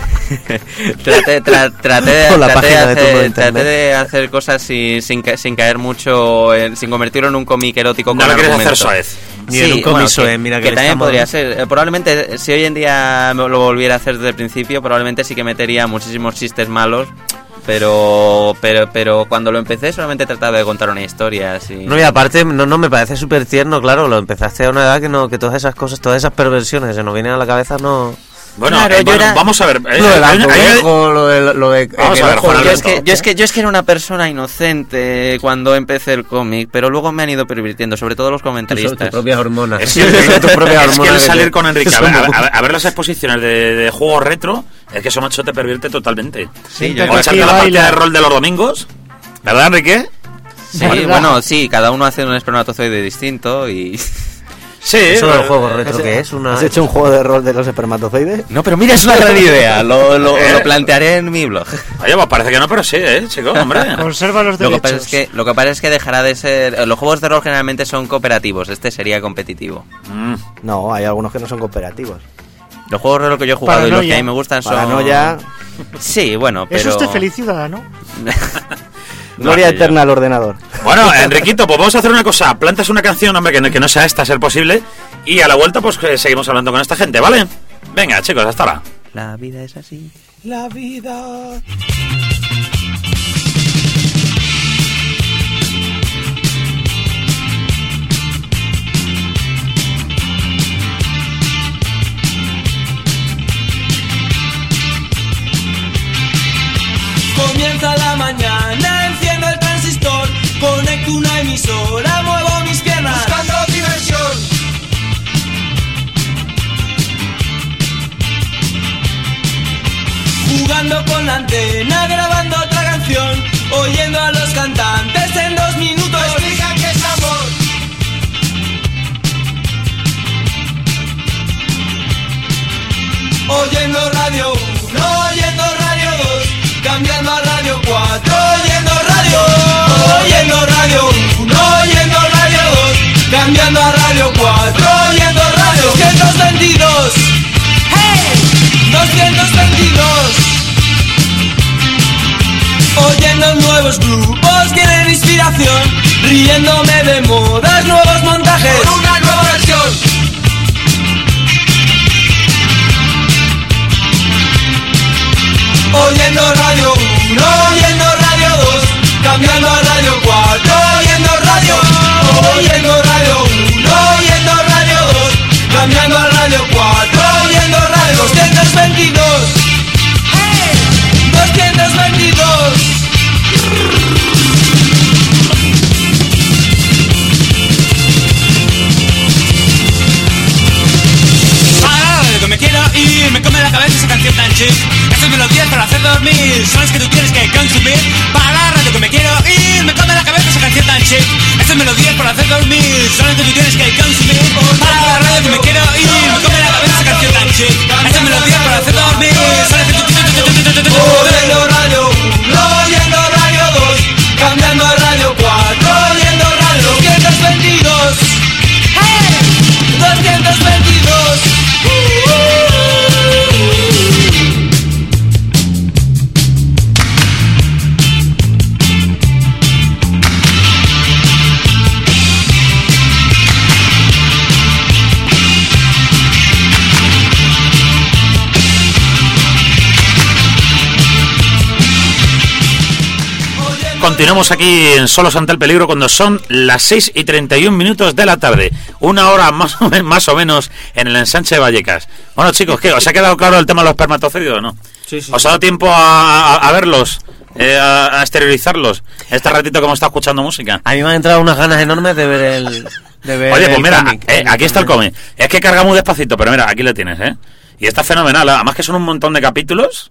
traté, tra- traté de, Con la traté de página de hacer, turno de internet. traté de hacer cosas sin, sin, ca- sin caer mucho en- sin convertirlo en un cómic erótico No con lo quieres argumento. hacer soez. Ni en un cómic bueno, soez, que, mira que que le también estamos- podría ser. Eh, Probablemente, si hoy en día me lo volviera a hacer desde el principio, probablemente sí que metería muchísimos chistes malos. Pero, pero, pero cuando lo empecé solamente trataba de contar una historia así. No, y aparte, no, no, me parece súper tierno, claro, lo empezaste a una edad que no, que todas esas cosas, todas esas perversiones se nos vienen a la cabeza, no... Bueno, Claro, eh, yo bueno, era- vamos a ver. eh, Lo del hay una- hay una- azulejo, lo de... Lo de Vamos que a ver, el Juan ojo- Yo Alberto. es, que, yo, es que, yo es que era una persona inocente cuando empecé el cómic, pero luego me han ido pervirtiendo, sobre todo los tus, comentaristas. tus propias hormonas. Es que, es tus propias que hormonas el que salir te- con Enrique a son ver, a, muy- a- a ver las exposiciones de, de juegos retro, es que eso, macho, te pervierte totalmente. Sí, Pero yo- O aquí echarte la baila. partida de rol de los domingos, ¿verdad, Enrique? sí, ¿Verdad? bueno, sí, cada uno hace un espermatozoide distinto y... Sí. Eso del eh, juego retro, que es una... ¿Has hecho un juego de rol de los espermatozoides? No, pero mira, es una gran idea, lo, lo, ¿Eh? lo plantearé en mi blog. Oye, pues parece que no, pero sí, ¿eh, chico? Hombre. Conserva los Lo que, derechos. pasa es que, lo que pasa es que dejará de ser... Los juegos de rol generalmente son cooperativos, este sería competitivo. Mm. No, hay algunos que no son cooperativos. Los juegos de rol que yo he jugado y los que a mí Paranoia. me gustan son... Paranoia, Sí, bueno, pero... ¿Es usted feliz ciudadano? gloria No, sí, eterna al ordenador. Bueno, Enriquito, pues vamos a hacer una cosa. Plantas una canción, hombre, que no, que no sea esta, a ser posible. Y a la vuelta, pues eh, seguimos hablando con esta gente, ¿vale? Venga, chicos, hasta ahora. La vida es así. La vida. Comienza la mañana, enciendo el transistor, conecto una emisora, muevo mis piernas, buscando diversión. Jugando con la antena, grabando otra canción, oyendo a los cantantes en dos minutos. Explica que es amor. Oyendo radio uno, oyendo radio dos, cambiando a radio cuatro, oyendo radio, oyendo radio uno, oyendo radio dos, cambiando a radio cuatro, oyendo radio doscientos veintidós. ¡Hey! doscientos veintidós. Oyendo nuevos grupos, quieren inspiración, riéndome de modas, nuevos montajes, con una nueva versión. Oyendo radio uno, oyendo radio dos, cambiando a radio cuatro, oyendo radio, oyendo radio uno, oyendo radio dos, cambiando a radio cuatro, oyendo radio doscientos veintidós. ¡Hey! doscientos veintidós. Ahora que me quiero ir, me come la cabeza esa canción tan chic. Estas melodías para hacer dormir son las que tú tienes que consumir. Para la radio que me quiero ir, me come la cabeza esa canción tan chic. Estas melodías para hacer dormir son las que tú tienes que consumir. Para la radio que me quiero ir, me come la cabeza esa canción tan chic. Estas melodías para hacer dormir son las que tú tienes que consumir. Oyendo radio uno, oyendo radio dos, cambiando a radio cuatro, oyendo radio doscientos veintidós. ¡Hey! doscientos veintidós. continuamos aquí en Solos ante el Peligro cuando son las seis y treinta y un minutos de la tarde. Una hora más o, men- más o menos en el ensanche de Vallecas. Bueno, chicos, ¿qué? ¿Os ha quedado claro el tema de los espermatozoides o no? Sí, sí. ¿Os ha dado tiempo a, a, a verlos? Eh, a, a exteriorizarlos? Este ratito que hemos estado escuchando música. A mí me han entrado unas ganas enormes de ver el... De ver Oye, pues el mira, cómic. eh, aquí está el cómic. Es que carga muy despacito, pero mira, aquí lo tienes, ¿eh? Y está fenomenal. Además que son un montón de capítulos.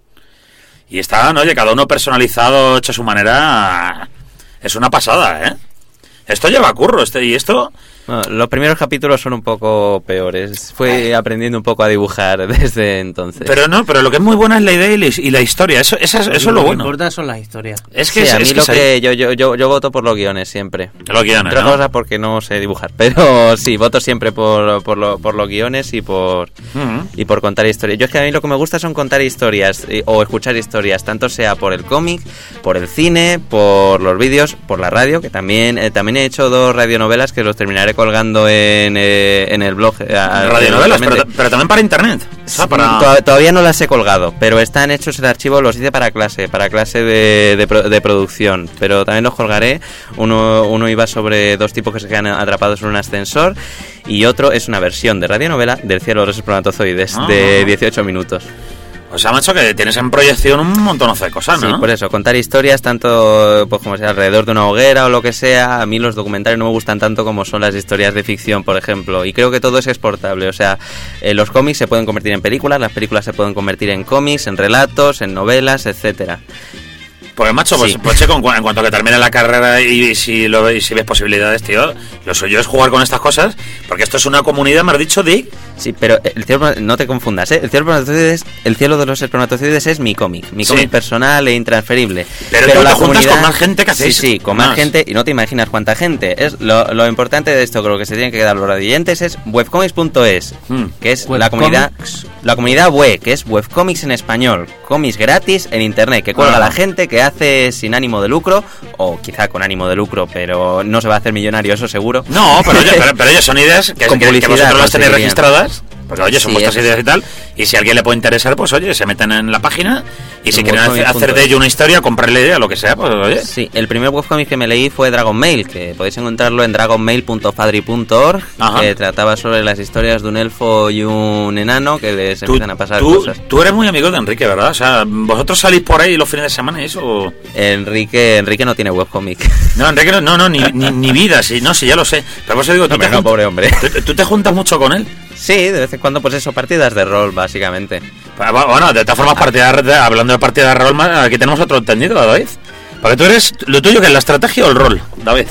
Y están, oye, cada uno personalizado, hecho a su manera. Es una pasada, ¿eh? Esto lleva curro, este y esto... Bueno, los primeros capítulos son un poco peores. Fui aprendiendo un poco a dibujar desde entonces. Pero no, pero lo que es muy buena es la idea y la, y la historia. Eso, esa es- eso es lo que bueno. importa son las historias. Es que Sí, es, a mí es que lo es ahí. que yo, yo, yo, yo voto por los guiones siempre. Los guiones, Otra ¿no? cosa porque no sé dibujar, pero sí, voto siempre por, por, lo- por los guiones y por Ujú. y por contar historias. Yo es que a mí lo que me gusta son contar historias eh, o escuchar historias, tanto sea por el cómic, por el cine, por los vídeos, por la radio, que también eh, también he hecho dos radionovelas que los terminaré colgando en, eh, en el blog. eh, Radionovelas, pero, realmente. pero también para internet. O sea, para... To- Todavía no las he colgado, pero están hechos el archivo, los hice para clase, para clase de, de, pro- de producción, pero también los colgaré. Uno, uno iba sobre dos tipos que se quedan atrapados en un ascensor y otro es una versión de radionovela del cielo de los espermatozoides Ah. de dieciocho minutos. O sea, macho, que tienes en proyección un montón de cosas, Sí, ¿no? por eso, contar historias tanto pues como sea alrededor de una hoguera o lo que sea. A mí los documentales no me gustan tanto como son las historias de ficción, por ejemplo, y creo que todo es exportable. O sea, eh, los cómics se pueden convertir en películas, las películas se pueden convertir en cómics, en relatos, en novelas, etcétera. Pues macho, pues, Sí. pues chico, en, cu- en cuanto que termine la carrera y, si lo ve- y si ves posibilidades, tío, lo suyo es jugar con estas cosas, porque esto es una comunidad, me has dicho, de... Sí, pero el cielo, no te confundas, ¿eh? El cielo, de los espermatozoides- el cielo de los espermatozoides es mi cómic, mi Sí. cómic personal e intransferible. Pero tú te juntas con más gente que hacéis Sí, sí, con más más. gente y no te imaginas cuánta gente. Es lo, lo importante de esto, creo que se tienen que quedar los radioyentes es webcomics punto es, Mm. que es la Webcomics. comunidad la comunidad web, que es webcomics en español, cómics gratis en internet, que cuelga Ah. la gente, que hace sin ánimo de lucro, o quizá con ánimo de lucro, pero no se va a hacer millonario, eso seguro. No, pero oye, pero, pero oye, son ideas que, Con que- que publicidad vosotros las tenéis conseguirían. registradas, porque oye, son Sí, vuestras eso ideas y tal, y si a alguien le puede interesar, pues oye, se meten en la página, y si En quieren hacer, webcomics hacer punto de es. ello una historia, comprarle idea, lo que sea, pues oye... Sí, el primer webcomic que me leí fue Dragon Mail, que podéis encontrarlo en dragonmail punto fadri punto org, Ajá. que trataba sobre las historias de un elfo y un enano que les Tú, empiezan a pasar tú- cosas. tú eres muy amigo de Enrique, ¿verdad? O sea, ¿vosotros salís por ahí los fines de semana y eso? Enrique Enrique no tiene webcomic. No, Enrique, no, no, no ni, ni, ni vida, sí, no, sí, ya lo sé. Pero por eso digo, ¿tú, No, te hombre, no, juntas- pobre hombre. ¿tú, tú te juntas mucho con él? Sí, de vez en cuando pues eso, partidas de rol, básicamente. Bueno, de todas formas, partidas de- hablando de partidas de rol, ma- aquí tenemos otro entendido, David. Porque tú eres, lo tuyo que es la estrategia o el rol, David.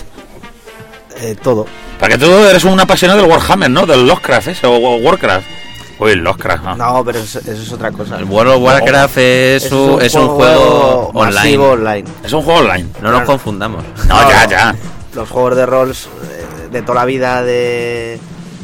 Eh, todo. Porque tú eres un apasionado del Warhammer, ¿no? Del Lovecraft, ese, o o Warcraft. Uy, Lovecraft, ¿no? No, pero eso, eso es otra cosa. El World of Warcraft es, un, es un juego online. masivo online. Es un juego online. No nos confundamos. No, No, ya, no. ya. Los juegos de roles eh, de toda la vida de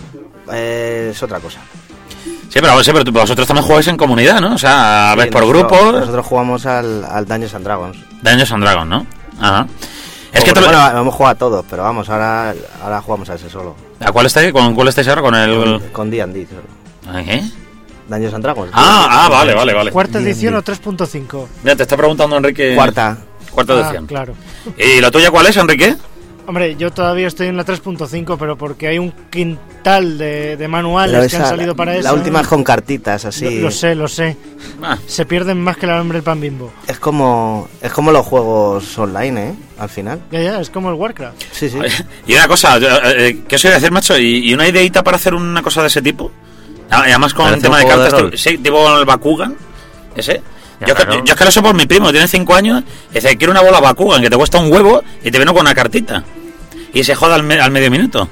eh, es otra cosa. Sí, pero, sí, pero tú- vosotros también jugáis en comunidad, ¿no? O sea, Sí, ves por nosotros- grupos. Nosotros jugamos al, al Dungeons and Dragons. Dungeons and Dragons, ¿no? Ajá. Es O, que te lo- bueno, hemos jugado a todos, pero vamos, ahora ahora jugamos a ese solo. ¿A cuál estáis? ¿Con cuál estáis ahora? Con el... Con D and D. solo. ¿A ¿Qué? Dungeons and Dragons. Ah, ah, vale, vale, vale. ¿Cuarta D and D. edición o tres punto cinco? Mira, te está preguntando Enrique... Cuarta. Cuarta Ah, edición. claro. ¿Y la tuya cuál es, Enrique? Hombre, yo todavía estoy en la tres punto cinco, pero porque hay un quintal de, de manuales Pero que han esa- salido para la eso. última es con cartitas, así. Lo, lo sé, lo sé. Ah, Se pierden más que el hambre el pan bimbo. Es como es como los juegos online, ¿eh? Al final. Ya, ya, es como el Warcraft. Sí, sí. oye, y una cosa, yo, eh, ¿qué os iba a decir, macho? ¿Y, y una ideita para hacer una cosa de ese tipo? Ah, y además con ¿Para el hacer tema un de juego de cartas, rol? tipo- sí, tipo el Bakugan, ese. Ya, Yo, que- claro. yo es que lo sé por mi primo, tiene cinco años, y dice, quiero una bola Bakugan que te cuesta un huevo y te viene con una cartita. Y se joda al, me- al medio minuto.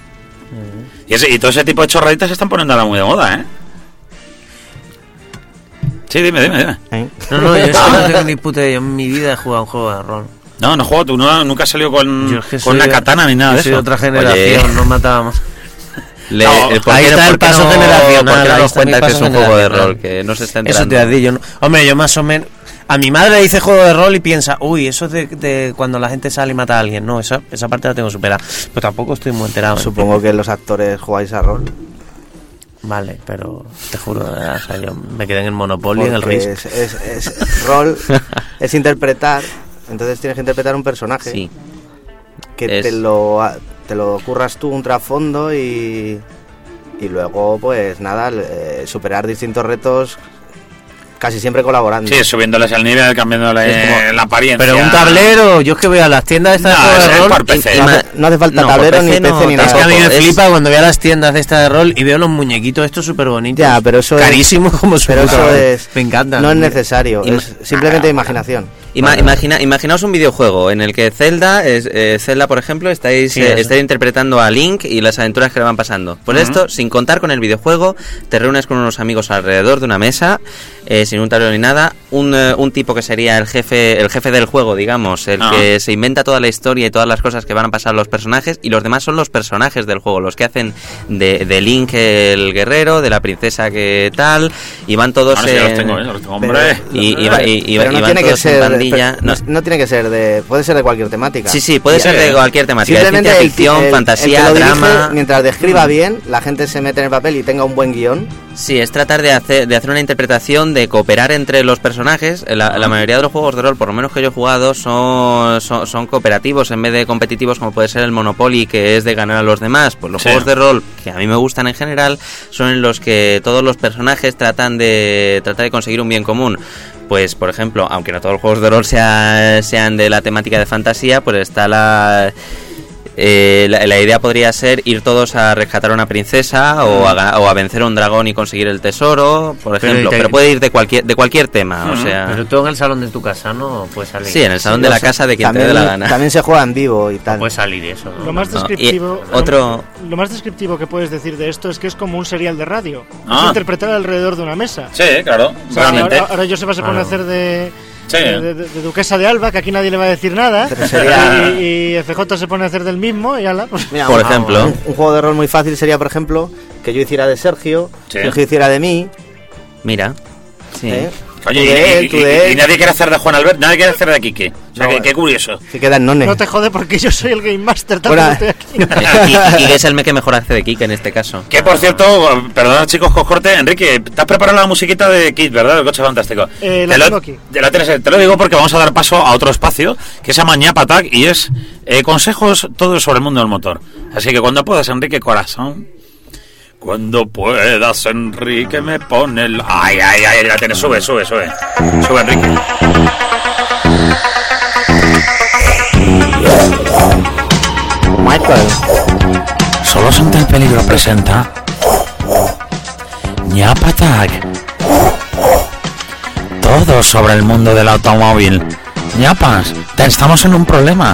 Y, ese- y todo ese tipo de chorraditas se están poniendo ahora muy de moda, ¿eh? Sí, dime, dime, dime. ¿Eh? No, no, yo es que no tengo ni puta idea. Yo en mi vida he jugado un juego de rol. No, no juego, tú no, nunca has salido con, Yo es que con soy una de- katana ni nada yo de soy eso. de otra generación, Oye. no matábamos. Le- No, eh, ¿por ahí qué- está el por qué paso no- generacional, ¿Por qué no ahí nos está mi cuentas que es paso un juego de generacional? rol? Que no se está Eso enterando. te has dicho. Yo no- hombre, yo más o menos. A mi madre le dice juego de rol y piensa, uy, eso es de, de cuando la gente sale y mata a alguien. No, esa, esa parte la tengo superada. Pero tampoco estoy muy enterado. ¿eh? Supongo que los actores jugáis a rol. Vale, pero te juro, de verdad, o sea, yo me quedé en el Monopoly, en el Porque Risk. es, es, es rol, es interpretar Entonces tienes que interpretar un personaje. Sí. Que Es- te lo te lo curras tú un trasfondo y y luego pues nada, eh, superar distintos retos casi siempre colaborando. Sí, subiéndoles el nivel, cambiándole Es como- la apariencia. Pero un tablero, yo es que voy a las tiendas estas No, de ese juego es de por rol. P C. y- No y- hace, no hace falta no, por tablero P C ni no, P C ni Es nada. que a mí me Es- flipa cuando voy a las tiendas de estas de rol y veo los muñequitos estos súper bonitos. Ya, pero eso es- carísimos como su Pero puta eso madre. es Me encanta. no es necesario, Ima- es simplemente imaginación. Ima- imagina, imaginaos un videojuego en el que Zelda, es, eh, Zelda por ejemplo, estáis, Sí, eh, eso. estáis interpretando a Link y las aventuras que le van pasando. Pues esto, sin contar con el videojuego, te reúnes con unos amigos alrededor de una mesa, eh, sin un tablero ni nada, un, eh, un tipo que sería el jefe el jefe del juego, digamos, el Ah. que se inventa toda la historia y todas las cosas que van a pasar a los personajes, y los demás son los personajes del juego, los que hacen de, de Link el guerrero, de la princesa que tal, y van todos Ahora sí, ya los en- tengo, ¿eh? Ya los tengo, Pero- hombre. y, y, va- y- y- Pero y no van tiene que todos en ser pandilla. pero no, no tiene que ser de puede ser de cualquier temática. Sí, sí, puede Y- ser de cualquier temática. De Simplemente ciencia el- ficción, el- el fantasía, que lo dirige, drama. mientras describa bien, la gente se mete en el papel y tenga un buen guión. Sí, es tratar de hacer, de hacer una interpretación, de cooperar entre los personajes. La, la mayoría de los juegos de rol, por lo menos que yo he jugado, son, son, son cooperativos en vez de competitivos, como puede ser el Monopoly, que es de ganar a los demás. Pues los Sí. juegos de rol, que a mí me gustan en general, son en los que todos los personajes tratan de, tratan de conseguir un bien común. Pues, por ejemplo, aunque no todos los juegos de rol sea- sean de la temática de fantasía, pues está la... Eh, la, la idea podría ser ir todos a rescatar a una princesa o a, ga- o a vencer a un dragón y conseguir el tesoro, por Pero ejemplo. y te- Pero, puede ir de cualquier de cualquier tema, o sea... Pero tú en el salón de tu casa no puedes salir. Sí, en el salón de la casa de quien te También, dé la gana. también se juega en vivo y tal. Puedes salir eso. ¿no? Lo más No, y descriptivo, otro- lo, lo más descriptivo que puedes decir de esto es que es como un serial de radio. Ah. Es interpretar alrededor de una mesa. Sí, claro, O sea, realmente. ahora, ahora Joseba se pone a hacer de, Sí. de, de- de duquesa de Alba, que aquí nadie le va a decir nada. Pero sería- Y, y F J se pone a hacer del mismo y ala, pues, Mira, Por un- ejemplo. un, un juego de rol muy fácil sería, por ejemplo, que yo hiciera de Sergio, Sí. Sergio hiciera de mí. Mira. Sí. ¿eh? Oye, Tú y, de él, y- tú y- de y él. nadie quiere hacer de Juan Albert, nadie quiere hacer de Quique. O sea, No, que- eh. qué curioso. Que queda en None. no te jode porque yo soy el Game Master. Tal Bueno, vez estoy aquí. y, y que es el me que mejor hace de Kike en este caso. Que por cierto, perdona chicos, cocorte, Enrique, te has preparado la musiquita de Kid, ¿verdad? El coche fantástico. Eh, la te, tengo lo, aquí. te la tienes- te lo digo porque vamos a dar paso a otro espacio que se llama Ñapa Attack y es eh, consejos todos sobre el mundo del motor. Así que cuando puedas, Enrique, corazón. Cuando puedas, Enrique, me pone el... Ay, ay, ay, la tienes, sube, sube, sube. Sube, Enrique. Michael. Solo ante el peligro presenta Ñapa Attack. Todo sobre el mundo del automóvil. Ñapas, te estamos en un problema.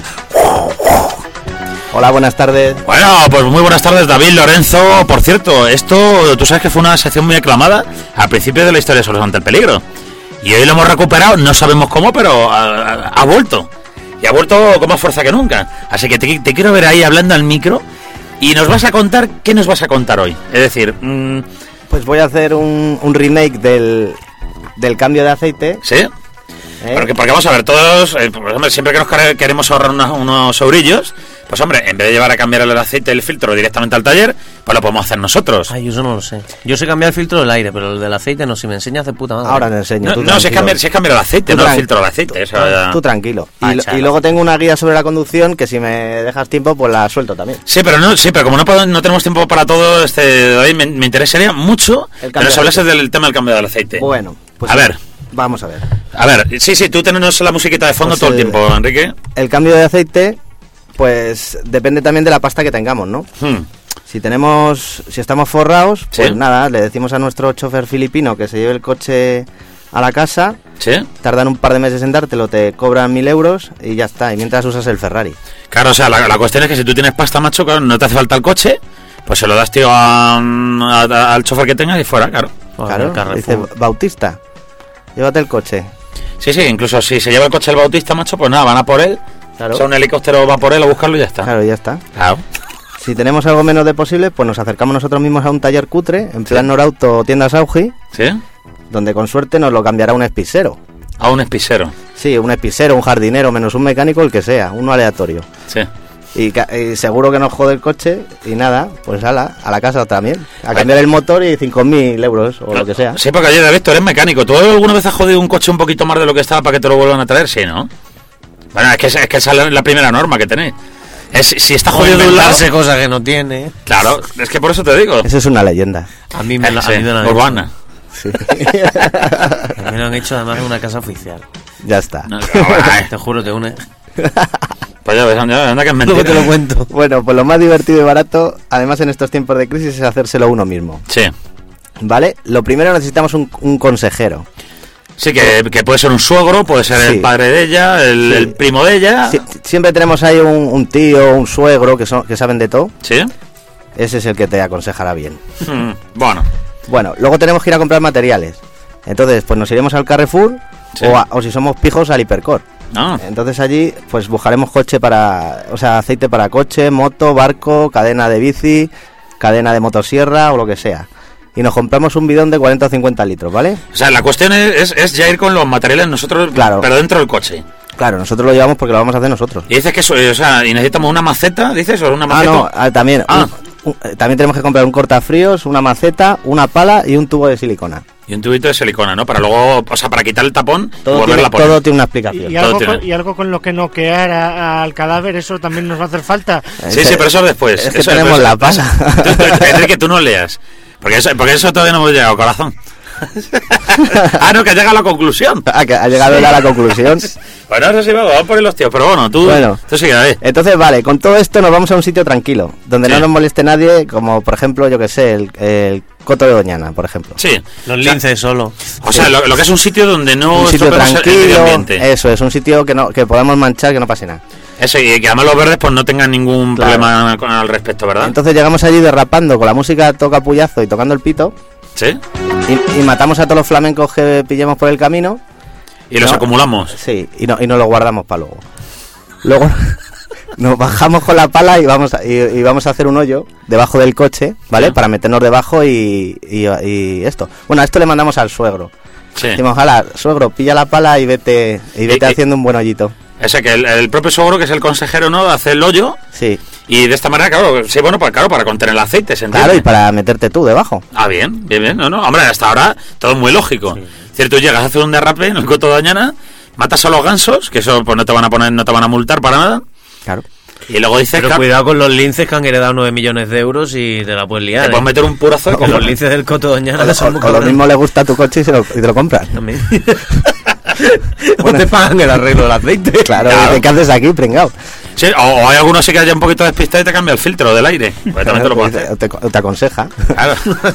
Hola, buenas tardes. Bueno, pues muy buenas tardes, David, Lorenzo. Por cierto, esto, tú sabes que fue una sección muy aclamada al principio de la historia de Solos ante el peligro. Y hoy lo hemos recuperado, no sabemos cómo, pero ha, ha- ha vuelto. Y ha vuelto con más fuerza que nunca. Así que te, te quiero ver ahí hablando al micro y nos vas a contar, ¿qué nos vas a contar hoy? Es decir, mm, Pues voy a hacer un, un remake del, del cambio de aceite. ¿sí? ¿eh? Porque, porque vamos a ver, todos, eh, pues, hombre, siempre que nos care- queremos ahorrar unos, unos eurillos, pues hombre, en vez de llevar a cambiar el aceite del filtro directamente al taller, pues lo podemos hacer nosotros. Ay, yo eso no lo sé. Yo sé cambiar el filtro del aire, pero el del aceite no. Si me enseñas de puta madre. Ahora te enseño. No, tú no si, es tranquilo. cambiar, si es cambiar el aceite, Tú no el tran- filtro del aceite. Eso ya- Tú tranquilo. Y, Ah, lo- chaval. y luego tengo una guía sobre la conducción que si me dejas tiempo, pues la suelto también. Sí, pero no, sí, pero como no, puedo- no tenemos tiempo para todo, este, hoy me, me interesaría mucho El que cambio nos de hablases aceite. del tema del cambio del aceite. Bueno, pues A ver. vamos a ver. A ver, sí, sí, tú tenemos la musiquita de fondo Pues, todo el eh, tiempo, Enrique. El cambio de aceite, pues depende también de la pasta que tengamos, ¿no? Hmm. Si tenemos, si estamos forrados, Sí. pues nada, le decimos a nuestro chofer filipino que se lleve el coche a la casa, ¿Sí? tardan un par de meses en dártelo, te cobran mil euros y ya está, y mientras usas el Ferrari. Claro, o sea, la, la cuestión es que si tú tienes pasta, macho, claro, no te hace falta el coche, pues se lo das, tío, a- a- al chofer que tengas y fuera, claro. Joder, Claro, Carrefour. dice Bautista, llévate el coche. Sí, sí, incluso si se lleva el coche el Bautista, macho, pues nada, van a por él. Claro. O sea, un helicóptero va por él a buscarlo y ya está. Claro, ya está. Claro. Si tenemos algo menos de posible, pues nos acercamos nosotros mismos a un taller cutre, en plan Norauto o tiendas Augi, ¿Sí? donde con suerte nos lo cambiará un espisero. A un espisero. Sí, un espisero, un jardinero, menos un mecánico, el que sea, uno aleatorio. Sí. Y, ca- y seguro que nos jode el coche y nada, pues ala, a la casa también. A cambiar el motor y cinco mil euros o lo que sea. Sí, porque ayer, David, tú eres mecánico. ¿Tú alguna vez has jodido un coche un poquito más de lo que estaba para que te lo vuelvan a traer? Sí, ¿no? Bueno, es que, es que esa es la primera norma que tenéis. Es, si está jodido de un lado... inventarse cosas que no tiene. Claro, es que por eso te digo. Eso es una leyenda. A mí me, la, Sí, a mí me lo han urbana. hecho. Sí. A mí lo han hecho además en una casa oficial. Ya está. No, ay, Te juro, te une. pues ya ves, anda, anda que es Luego mentira. te lo cuento. Bueno, pues lo más divertido y barato, además en estos tiempos de crisis, es hacérselo uno mismo. Sí, ¿Vale? Lo primero necesitamos un, un consejero. sí que, que puede ser un suegro, puede ser Sí. el padre de ella, el, Sí. el primo de ella. Sie- siempre tenemos ahí un, un tío, un suegro que, son, que saben de todo. Sí. Ese es el que te aconsejará bien. Mm, bueno, Bueno, luego tenemos que ir a comprar materiales. Entonces, pues nos iremos al Carrefour Sí. o, a- o si somos pijos al Hipercor. no. Entonces allí pues buscaremos coche para, o sea, aceite para coche, moto, barco, cadena de bici, cadena de motosierra o lo que sea. Y nos compramos un bidón de cuarenta o cincuenta litros, ¿vale? O sea, la cuestión es, es, es ya ir con los materiales nosotros, Claro. pero dentro del coche. Claro, nosotros lo llevamos porque lo vamos a hacer nosotros. Y dices que eso, o sea, y necesitamos una maceta, dices, o una Ah, maceta. no, ah, también. Ah. un- un- eh, también tenemos que comprar un cortafríos, una maceta, una pala y un tubo de silicona. Y un tubito de silicona, ¿no? Para luego, o sea, para quitar el tapón y Todo, volverla tiene, a poner. todo tiene una Y, explicación. y Todo algo tiene. con, y algo con lo que noquear a- al cadáver, eso también nos va a hacer falta. Sí, sí, pero eso después. Es que Eso tenemos después. la pala. Tú, tú, Enrique, tú no leas. Porque eso, porque eso todavía no hemos llegado, corazón. Ah, no, que llega a la conclusión. Ah, que ha llegado él a la conclusión. Bueno, eso sí, vamos, vamos por los tíos, pero bueno, tú, Bueno. tú sigue ahí. Entonces, vale, con todo esto nos vamos a un sitio tranquilo, donde Sí. no nos moleste nadie, como por ejemplo, yo que sé, el, el Coto de Doñana, por ejemplo. Sí. Los linces solo. O sea, lo, lo que es un sitio donde no un sitio estropeemos el medio tranquilo, ambiente. eso, es un sitio que no que podamos manchar, que no pase nada. Eso, y que además los verdes pues no tengan ningún Claro. problema con, al respecto, ¿verdad? Entonces llegamos allí derrapando con la música toca puyazo y tocando el pito, Sí. y, y matamos a todos los flamencos que pillemos por el camino, Y los No. acumulamos. sí, y, no, y nos los guardamos para luego. Luego nos bajamos con la pala y vamos a, y, y vamos a hacer un hoyo debajo del coche, ¿vale? Sí. Para meternos debajo y, y, y esto. Bueno, a esto le mandamos al suegro. Sí. Decimos, ojalá, suegro, pilla la pala y vete, y vete Y- y- haciendo un buen hoyito. O sea, que el, el propio suegro, que es el consejero, ¿no? Hace el hoyo Sí, y de esta manera, claro, sí, bueno, para, claro, para contener el aceite, ¿se entiende? claro, y para meterte tú debajo. Ah, bien, bien, bien. No, no, hombre, hasta ahora todo muy lógico. Cierto, llegas a hacer un derrape en el Coto de Doñana, matas a los gansos, que eso pues no te van a poner, no te van a multar para nada, Claro. y luego dices Pero que cuidado con los linces que han heredado nueve millones de euros y te la puedes liar. te ¿eh? puedes meter un purazo y Que los linces del Coto Doñana O, son muy o- o lo cabrones. mismo le gusta tu coche y, se lo, y te lo compran. También. O te pagan el arreglo del aceite. Claro, Claro. dice, ¿qué haces aquí, pringao? Sí, o, o hay algunos sí que haya un poquito despistado y te cambia el filtro del aire. Pues también te lo puedo hacer. te, te aconseja. Claro.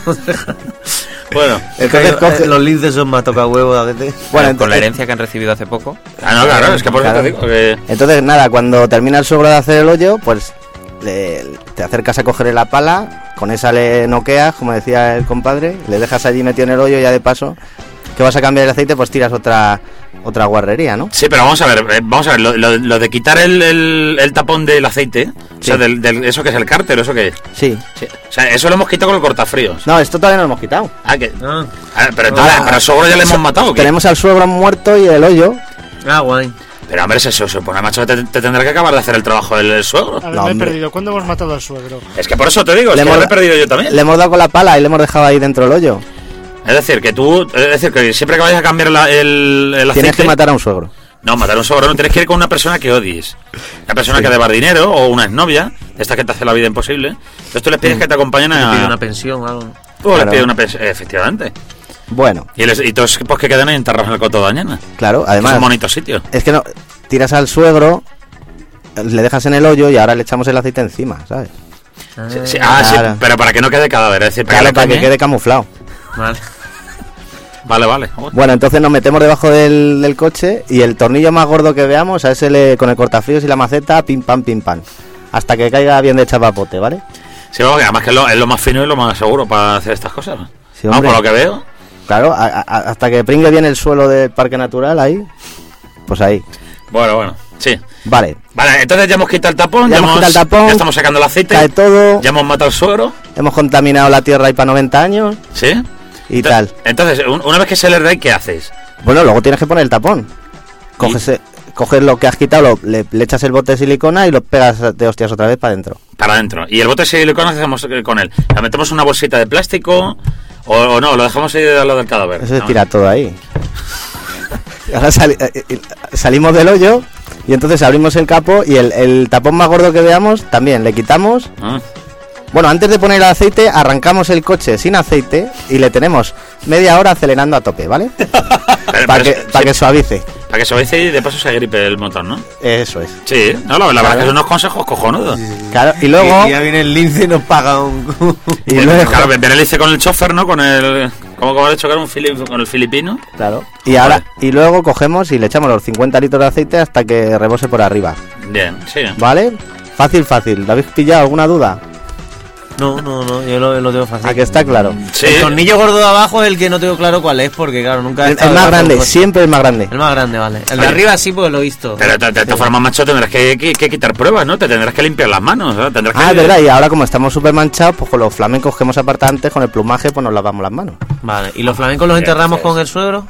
Bueno, Entonces coge- Los linces son más tocahuevos a veces. Bueno, con la entonces- herencia que han recibido hace poco. ah, no, claro, es que por eso Claro. te digo que... Entonces, nada, cuando termina el suegro de hacer el hoyo, pues le- te acercas a cogerle la pala, con esa le noqueas, como decía el compadre, le dejas allí metido en el hoyo y ya de paso, que vas a cambiar el aceite, pues tiras otra otra guarrería, ¿no? Sí, pero vamos a ver, eh, vamos a ver, lo, lo- lo de quitar el, el, el tapón del aceite, o sea, Sí. del, del- eso que es el cárter, ¿eso qué es? Sí. Sí. O sea, eso lo hemos quitado con el cortafríos. No, esto todavía no lo hemos quitado. Ah, que... Ah, Ah, pero entonces, Ah, pero al suegro ya le hemos matado, ¿o qué? Tenemos al suegro muerto y el hoyo. ah, guay. Pero hombre, se se supone, macho, que te, te tendrá que acabar de hacer el trabajo del, del suegro. A ver, No, me he hombre. perdido. ¿Cuándo hemos matado al suegro? Es que por eso te digo, es Le que hemos lo he da- perdido yo también. Le hemos dado con la pala y le hemos dejado ahí dentro del hoyo. Es decir, que tú, es decir, que siempre que vayas a cambiar la- el, el aceite... Tienes que matar a un suegro. No, matar a un suegro no, tienes que ir con una persona que odies. Una persona Sí. que deba dinero o una exnovia, de esta que te hace la vida imposible. Entonces tú les pides que te acompañen Te pide a... una pensión o algo. Tú les Claro. pides una pensión, efectivamente. Bueno, Y, les, y todos pues que quedan ahí enterrados en el Coto de Doñana. claro, Es además, un bonito sitio. es que no, tiras al suegro, le dejas en el hoyo y ahora le echamos el aceite encima, ¿sabes? Sí, sí, ah, sí, Claro. pero para que no quede cadáver, es decir, para Claro, que, para le que queme. quede camuflado. Vale. Vale, vale. Bueno, entonces nos metemos debajo del, del coche y el tornillo más gordo que veamos, a ese le, con el cortafríos y la maceta, pim pam, pim pam. Hasta que caiga bien de chapapote, ¿vale? Sí, vamos, que además que es lo, es lo más fino y lo más seguro para hacer estas cosas. Sí, Vamos, hombre. por lo que veo. Claro, a- a- hasta que pringue bien el suelo del parque natural ahí, pues ahí. Bueno, bueno, sí. Vale, Vale, entonces ya hemos quitado el tapón, Ya ya, hemos hemos, quitado el tapón, ya estamos sacando el aceite, cae todo, ya hemos matado al suegro, hemos contaminado la tierra ahí para noventa años ¿sí? y Ento- tal. Entonces, un- una vez que se le da, ¿qué haces? Bueno, luego tienes que poner el tapón. Coges, eh, coges lo que has quitado, lo- le, le echas el bote de silicona y lo pegas de hostias otra vez para adentro. Para adentro. ¿Y el bote de silicona qué hacemos con él? ¿Le metemos una bolsita de plástico o, o no? ¿Lo dejamos ahí al lado del cadáver? Eso se No. tira todo ahí. Ahora sali- eh, eh, salimos del hoyo Y entonces abrimos el capó y el, el tapón más gordo que veamos también le quitamos. Ah. Bueno, antes de poner el aceite, arrancamos el coche sin aceite y le tenemos media hora acelerando a tope, ¿vale? Pero- Para pero que, sí, pa' que suavice. Para que suavice y de paso se gripe el motor, ¿no? Eso es. Sí, no, la, la verdad es que son unos consejos cojonudos. Claro, y luego... Y ya viene el lince y nos paga un... Y luego Claro, viene el dice con el chofer, ¿no? Con el... ¿Cómo, cómo le chocar un filip, con el filipino? Claro. Y ahora y luego cogemos y le echamos los cincuenta litros de aceite hasta que rebose por arriba. Bien, sí. ¿Vale? Fácil, fácil. ¿Lo habéis pillado? ¿Alguna duda? No, no, no, yo lo, lo tengo fácil. ¿A que está claro? Sí. El tornillo gordo de abajo es el que no tengo claro cuál es, porque claro, nunca he El, estado el más debajo de un grande, coche. siempre el más grande. El más grande, vale. El de Oye. arriba sí, pues lo he visto. Pero de, de todas formas, macho, tendrás que, que, que quitar pruebas, ¿no? Te tendrás que limpiar las manos, ¿no? Tendrás que... Ah, es verdad, y ahora como estamos súper manchados, pues con los flamencos que hemos apartado antes, con el plumaje, pues nos lavamos las manos. Vale, ¿y los flamencos los enterramos con el suegro?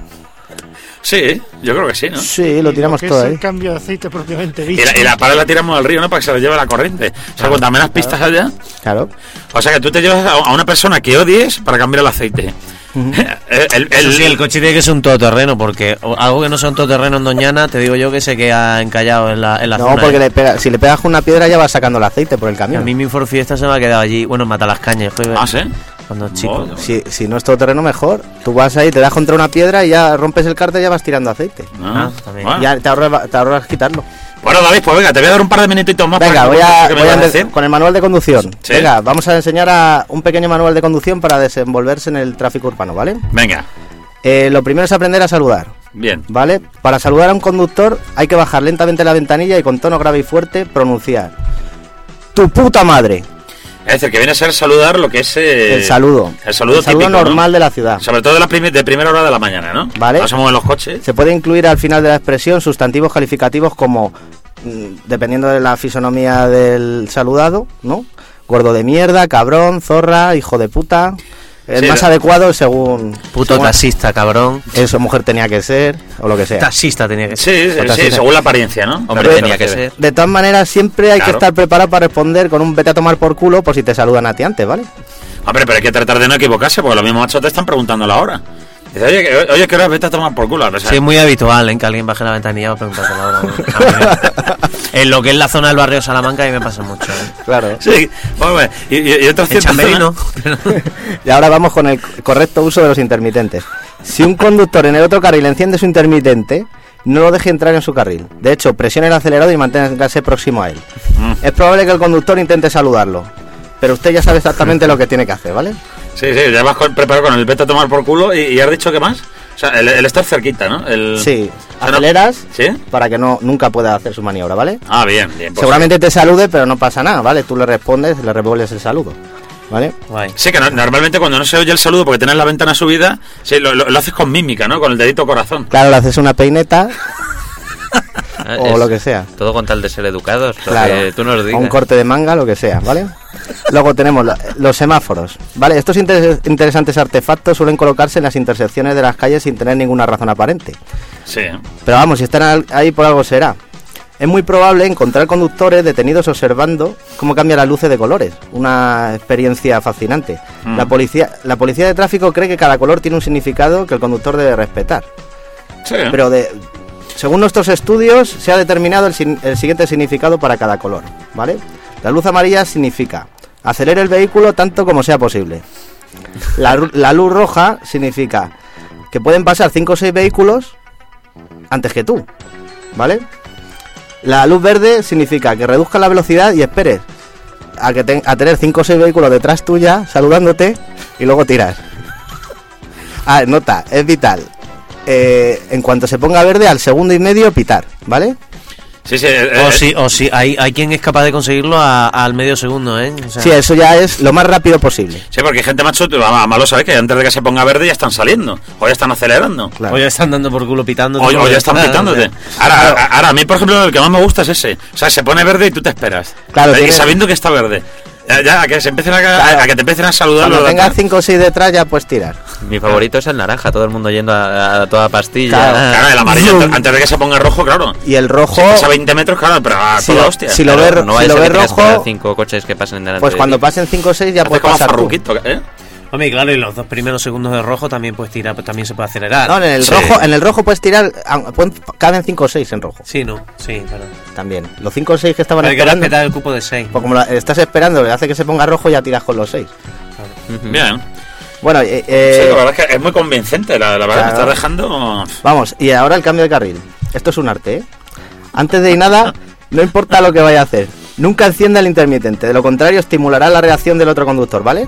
Sí, yo creo que sí, ¿no? Sí, lo tiramos Que todo es ahí. el cambio de aceite propiamente Y dicho. la, y la pala la tiramos al río, ¿no? Para que se la lleve la corriente. O sea, cuantas menos pistas haya... Claro. O sea, que tú te llevas a, a una persona que odies para cambiar el aceite. el, el- Eso el- sí, el coche tiene que ser un todoterreno, porque o- algo que no sea un todoterreno en Doñana, te digo yo que se queda encallado en la, en la No, zona. porque ¿eh? le pega, si le pegas con una piedra ya vas sacando el aceite por el A camino. mí mi Ford Fiesta se me ha quedado allí, bueno, en Matalascañas, fue Ah, ¿sí? cuando chico. Oh, Si, si no es todo terreno, mejor. Tú vas ahí, te das contra una piedra y ya rompes el cárter y ya vas tirando aceite. Ah, Ah, también. bueno. Ya te ahorras, te ahorras quitarlo. Bueno, David, pues venga, te voy a dar un par de minutitos más. Venga, para que voy me a, cuentes qué me voy a vas empe- decir. con el manual de conducción. Sí. Venga, vamos a enseñar a un pequeño manual de conducción para desenvolverse en el tráfico urbano, ¿vale? Venga, Eh, lo primero es aprender a saludar, bien. ¿vale? Para saludar a un conductor hay que bajar lentamente la ventanilla y con tono grave y fuerte pronunciar: ¡tu puta madre! Es decir, que viene a ser saludar lo que es... eh, El saludo. El saludo, El saludo típico, ¿no? normal de la ciudad. Sobre todo de, la prime- de primera hora de la mañana, ¿no? Vale. No se mueven los coches. Se puede incluir al final de la expresión sustantivos calificativos como, mm, dependiendo de la fisonomía del saludado, ¿no? Gordo de mierda, cabrón, zorra, hijo de puta. El Sí, más lo- adecuado según... Puto según taxista, cabrón. eso mujer tenía que ser, o lo que sea. Taxista tenía que ser. Sí, sí, Otra sí, cosa. según la apariencia, ¿no? Hombre, Pero- tenía que pero- ser. De todas maneras, siempre hay Claro. que estar preparado para responder con un vete a tomar por culo por si te saludan a ti antes, ¿vale? Hombre, pero hay que tratar de no equivocarse, porque los mismos machos te están preguntando la hora. Dice, oye, que- oye, ¿qué hora vete a tomar por culo? O sea, Sí, es muy habitual en que alguien baje la ventanilla o preguntarte la hora. A mí me- En lo que es la zona del barrio Salamanca, a mí me pasa mucho. ¿eh? Claro. sí, vamos a ver, y, y, y otras En ciertas Chamberí zonas- no. pero- Y ahora vamos con el correcto uso de los intermitentes. Si un conductor en el otro carril enciende su intermitente, no lo deje entrar en su carril. De hecho, presione el acelerador y manténgase próximo a él. Mm. Es probable que el conductor intente saludarlo, pero usted ya sabe exactamente lo que tiene que hacer, ¿vale? Sí, sí, ya vas con- preparado con el vete a tomar por culo y, y has dicho que más. O sea, el, el estar cerquita, ¿no? El, Sí, o sea, no- aceleras ¿Sí? para que no nunca pueda hacer su maniobra, ¿vale? Ah, bien, bien. pues Seguramente te salude, pero no pasa nada, ¿vale? Tú le respondes, le revuelves el saludo, ¿vale? Guay. Sí, que no- normalmente cuando no se oye el saludo porque tienes la ventana subida, sí, lo, lo- lo haces con mímica, ¿no? Con el dedito corazón. Claro, le haces una peineta Ah, o es lo que sea. Todo con tal de ser educados, lo Claro, que tú nos o digas. un corte de manga, lo que sea, ¿vale? Luego tenemos la- los semáforos, ¿vale? Estos inter- interesantes artefactos suelen colocarse en las intersecciones de las calles sin tener ninguna razón aparente. Sí. Pero vamos, si están al- ahí por algo será. Es muy probable encontrar conductores detenidos observando cómo cambian las luces de colores. Una experiencia fascinante. Mm. La policía, la policía de tráfico cree que cada color tiene un significado que el conductor debe respetar. Sí. Pero de, según nuestros estudios se ha determinado el, sin- el siguiente significado para cada color, ¿vale? La luz amarilla significa acelere el vehículo tanto como sea posible. La, ru- la luz roja significa que pueden pasar cinco o seis vehículos antes que tú, ¿vale? La luz verde significa que reduzca la velocidad y esperes a, que ten- a tener cinco o seis vehículos detrás tuya saludándote y luego tiras. Ah, nota, es vital. Eh, en cuanto se ponga verde, al segundo y medio pitar, ¿vale? Sí, sí. eh, O eh, sí, o sí, hay, hay quien es capaz de conseguirlo a- al medio segundo, ¿eh? O sea, Sí, eso ya es lo más rápido posible. Sí, porque hay gente macho, tú, a malo sabes que antes de que se ponga verde ya están saliendo. O ya están acelerando. Claro. O ya están dando por culo pitando. O, o ya están Claro, pitándote. o sea, Ahora, a- ahora, a mí, por ejemplo, el que más me gusta es ese. O sea, se pone verde y tú te esperas. Claro, y tienes- sabiendo que está verde. Ya, ya, a que se empiecen a, Claro. a que te empiecen a saludar. Cuando los de tengas atrás. cinco o seis detrás ya puedes tirar. Mi favorito es el naranja, todo el mundo yendo a, a toda pastilla. Claro. Claro, el amarillo, antes- antes de que se ponga rojo, claro. Y el rojo, Si pasa veinte metros, claro, pero a Si toda lo- hostia. si lo Claro, ve- no si vaya lo a ser ve que tengas que rojo, esperar cinco coches que pasen delante pues de cuando ti. pasen cinco o seis ya Hace puedes como pasar tú. farruquito, ¿eh? Hombre, claro, y los dos primeros segundos de rojo también puedes tirar, también se puede acelerar. No, en el Sí. rojo, en el rojo puedes tirar, ah, pueden- caben cinco o seis en rojo. Sí, no, sí, claro. También. Los cinco o seis que estaban Hay que esperando. respetar el cupo de seis. Pues como la- estás esperando, le hace que se ponga rojo y ya tiras con los seis. Bien. Bueno, eh, eh, Sí, la verdad es que es muy convincente, la, la verdad, claro. me está dejando... vamos, y ahora el cambio de carril. Esto es un arte, ¿eh? Antes de ir nada, no importa lo que vaya a hacer. Nunca encienda el intermitente, de lo contrario estimulará la reacción del otro conductor, ¿vale?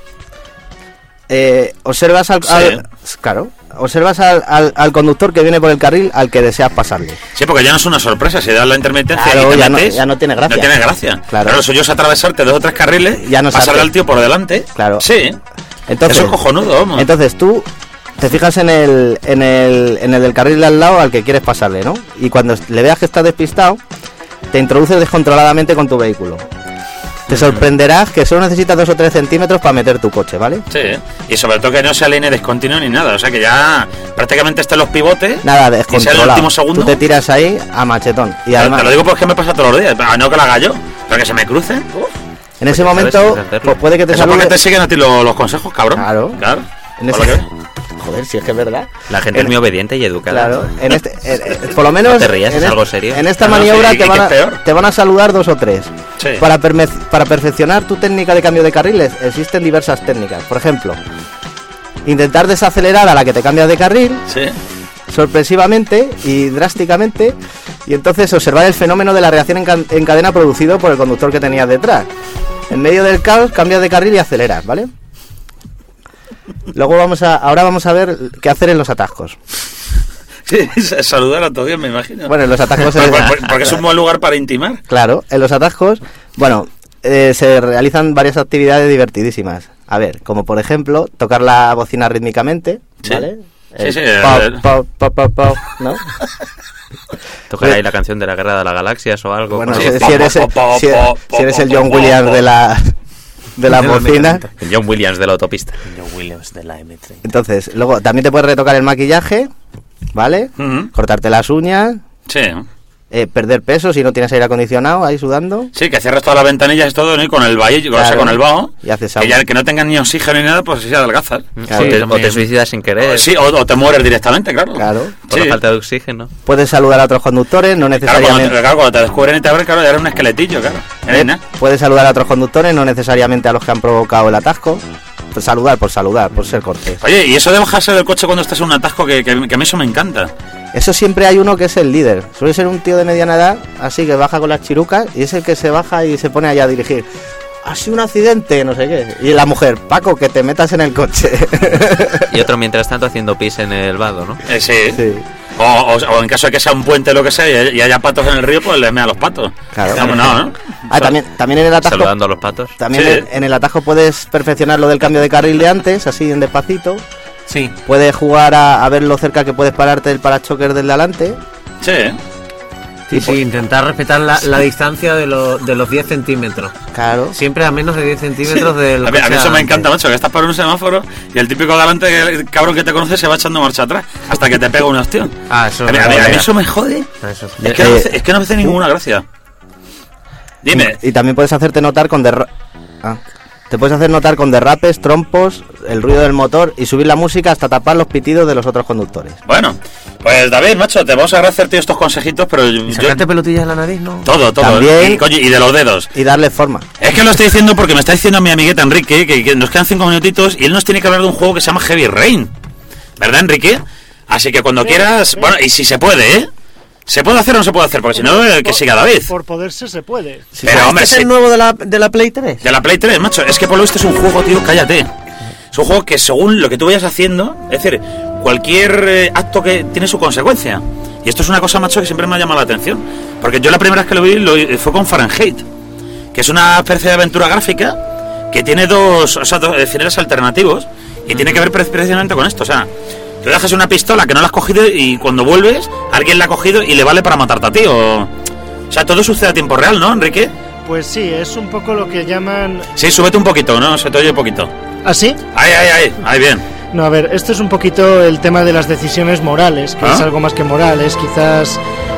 Eh, observas al, Sí. al- claro, observas al, al- al conductor que viene por el carril al que deseas pasarle. Sí, porque ya no es una sorpresa, si das la intermitencia Claro, y te ya no- metes, ya no tiene gracia. No tiene gracia. Claro. Claro, eso yo es atravesarte dos o tres carriles, Ya no se pasarle hace. al tío por delante. Claro. Sí. Entonces, Eso es cojonudo, vamos. Entonces tú te fijas en el, en el en el del carril de al lado al que quieres pasarle, ¿no? Y cuando le veas que está despistado, te introduces descontroladamente con tu vehículo. Te sorprenderás que solo necesitas dos o tres centímetros para meter tu coche, ¿vale? Sí, y sobre todo que no se alinee descontinuo ni nada, o sea que ya prácticamente están los pivotes. Nada, y sea el descontrolado. último segundo. Tú te tiras ahí a machetón. Y Te- además, te lo digo porque me pasa todos los días, a no que lo haga yo, pero que se me cruce. en ese Pues ya sabes momento, cómo hacerlo. pues puede que te Eso porque salude... te siguen a ti lo- los consejos, cabrón. Claro. Claro. En Por ese- lo que- Joder, si es que es verdad. La gente En- es muy obediente y educada. Claro, en este, eh, eh, por lo menos No te rías, en es est- algo serio. En esta No, no, maniobra sí, te, y van que a, es peor. te van a saludar dos o tres. Sí. Para, perme- para perfeccionar tu técnica de cambio de carriles existen diversas técnicas. Por ejemplo, intentar desacelerar a la que te cambias de carril Sí. sorpresivamente y drásticamente, y entonces observar el fenómeno de la reacción en, ca- en cadena producido por el conductor que tenías detrás. En medio del caos cambias de carril y aceleras, ¿vale? Luego vamos a, ahora vamos a ver qué hacer en los atascos. Sí, saludar a todos, me imagino. Bueno, en los atascos Por- es- por- porque es un buen lugar para intimar. Claro, en los atascos, bueno, eh, se realizan varias actividades divertidísimas. A ver, como por ejemplo, tocar la bocina rítmicamente, Sí. ¿vale? Sí, El sí, pop, el- pop, pop, pop, pop, ¿no? Tocar ahí la canción de la Guerra de las Galaxias o algo. Bueno, con si, el- si eres, el- po, si, po, si eres el po, John po, Williams po. de la de la De la bocina, mecánica. el John Williams de la autopista. John Williams de la M treinta. entonces, luego también te puedes retocar el maquillaje, ¿vale? Ujú. Cortarte las uñas, Sí. eh, perder peso si no tienes aire acondicionado ahí sudando. Sí, que cierres todas las ventanillas y todo, ¿no? Y con el valle, o sea, Claro. con el vaho. Y haces que, algo. ya, que no tengan ni oxígeno ni nada, pues sí adelgazas. Claro, o, te, o también. te suicidas sin querer. Sí, o, o te mueres directamente, claro. Claro. Por Sí. la falta de oxígeno. Puedes saludar a otros conductores, no Claro, cuando, necesariamente. te, claro, cuando te descubren y te abren, claro, ya eres un esqueletillo, claro. Ya no hay nada. Puedes saludar a otros conductores, no necesariamente a los que han provocado el atasco. Pues saludar por saludar, por ser cortés. Oye, y eso de bajarse del coche cuando estás en un atasco, que, que, que a mí eso me encanta. Eso siempre hay uno que es el líder. Suele ser un tío de mediana edad, así que baja con las chirucas y es el que se baja y se pone allá a dirigir. Ha sido un accidente, no sé qué. Y la mujer, Paco, que te metas en el coche. Y otro mientras tanto haciendo pis en el vado, ¿no? Eh, sí. Sí. O, o, o en caso de que sea un puente o lo que sea y, y haya patos en el río, pues les mea a los patos. Claro. No, no, ¿no? Ah, también, también en el atasco. Saludando a los patos. También Sí. en- en el atajo puedes perfeccionar lo del cambio de carril de antes, así en despacito. Sí. Puedes jugar a, a ver lo cerca que puedes pararte del parachoques del de adelante. Sí. Sí, sí, intentar respetar la, la distancia de, los de los diez centímetros. Claro. Siempre a menos de diez centímetros del A mí, a mí coche eso me adelante. encanta, macho, que estás por un semáforo y el típico delante, el cabrón que te conoce, se va echando marcha atrás hasta que te pega un hostión. Ah, eso A mí, es a mí- a mí verdad. eso me jode. Eso. Es que, no me Eh, hace, es que no me hace ninguna gracia. Dime. Y también puedes hacerte notar con derra- ah. Te puedes hacer notar con derrapes, trompos, el ruido del motor y subir la música hasta tapar los pitidos de los otros conductores. Bueno, pues David, macho, te vamos a agradecer tío, estos consejitos, pero ¿Y yo, sacarte pelotillas en la nariz, no? todo, todo. También- Y, coño, y de los dedos. Y darle forma. Es que lo estoy diciendo porque me está diciendo mi amigueta Enrique que, que nos quedan cinco minutitos y él nos tiene que hablar de un juego que se llama Heavy Rain. ¿Verdad, Enrique? Así que cuando Sí, quieras... sí. Bueno, y si se puede, ¿eh? ¿Se puede hacer o no se puede hacer? Porque si no, eh, que Por- siga David. Por poderse se puede. Pero, hombre, ¿Este es sí. el nuevo de la, de la Play tres? De la Play tres, macho. Es que por lo visto es un juego, tío, cállate. Es un juego que según lo que tú vayas haciendo, es decir, cualquier eh, acto que tiene su consecuencia. Y esto es una cosa, macho, que siempre me ha llamado la atención. Porque yo la primera vez que lo vi lo, fue con Fahrenheit, que es una especie de aventura gráfica que tiene dos, o sea, dos eh, finales alternativos y tiene que ver pre- precisamente con esto. O sea, tú dejas una pistola que no la has cogido y cuando vuelves, alguien la ha cogido y le vale para matarte a ti. O, o sea, todo sucede a tiempo real, ¿no, Enrique? Pues sí, es un poco lo que llaman... Sí, súbete un poquito, ¿no? Se te oye un poquito. ¿Ah, sí? Ahí, ahí, ahí, ahí, bien. No, a ver, esto es un poquito el tema de las decisiones morales, que ¿Ah? es algo más que morales, quizás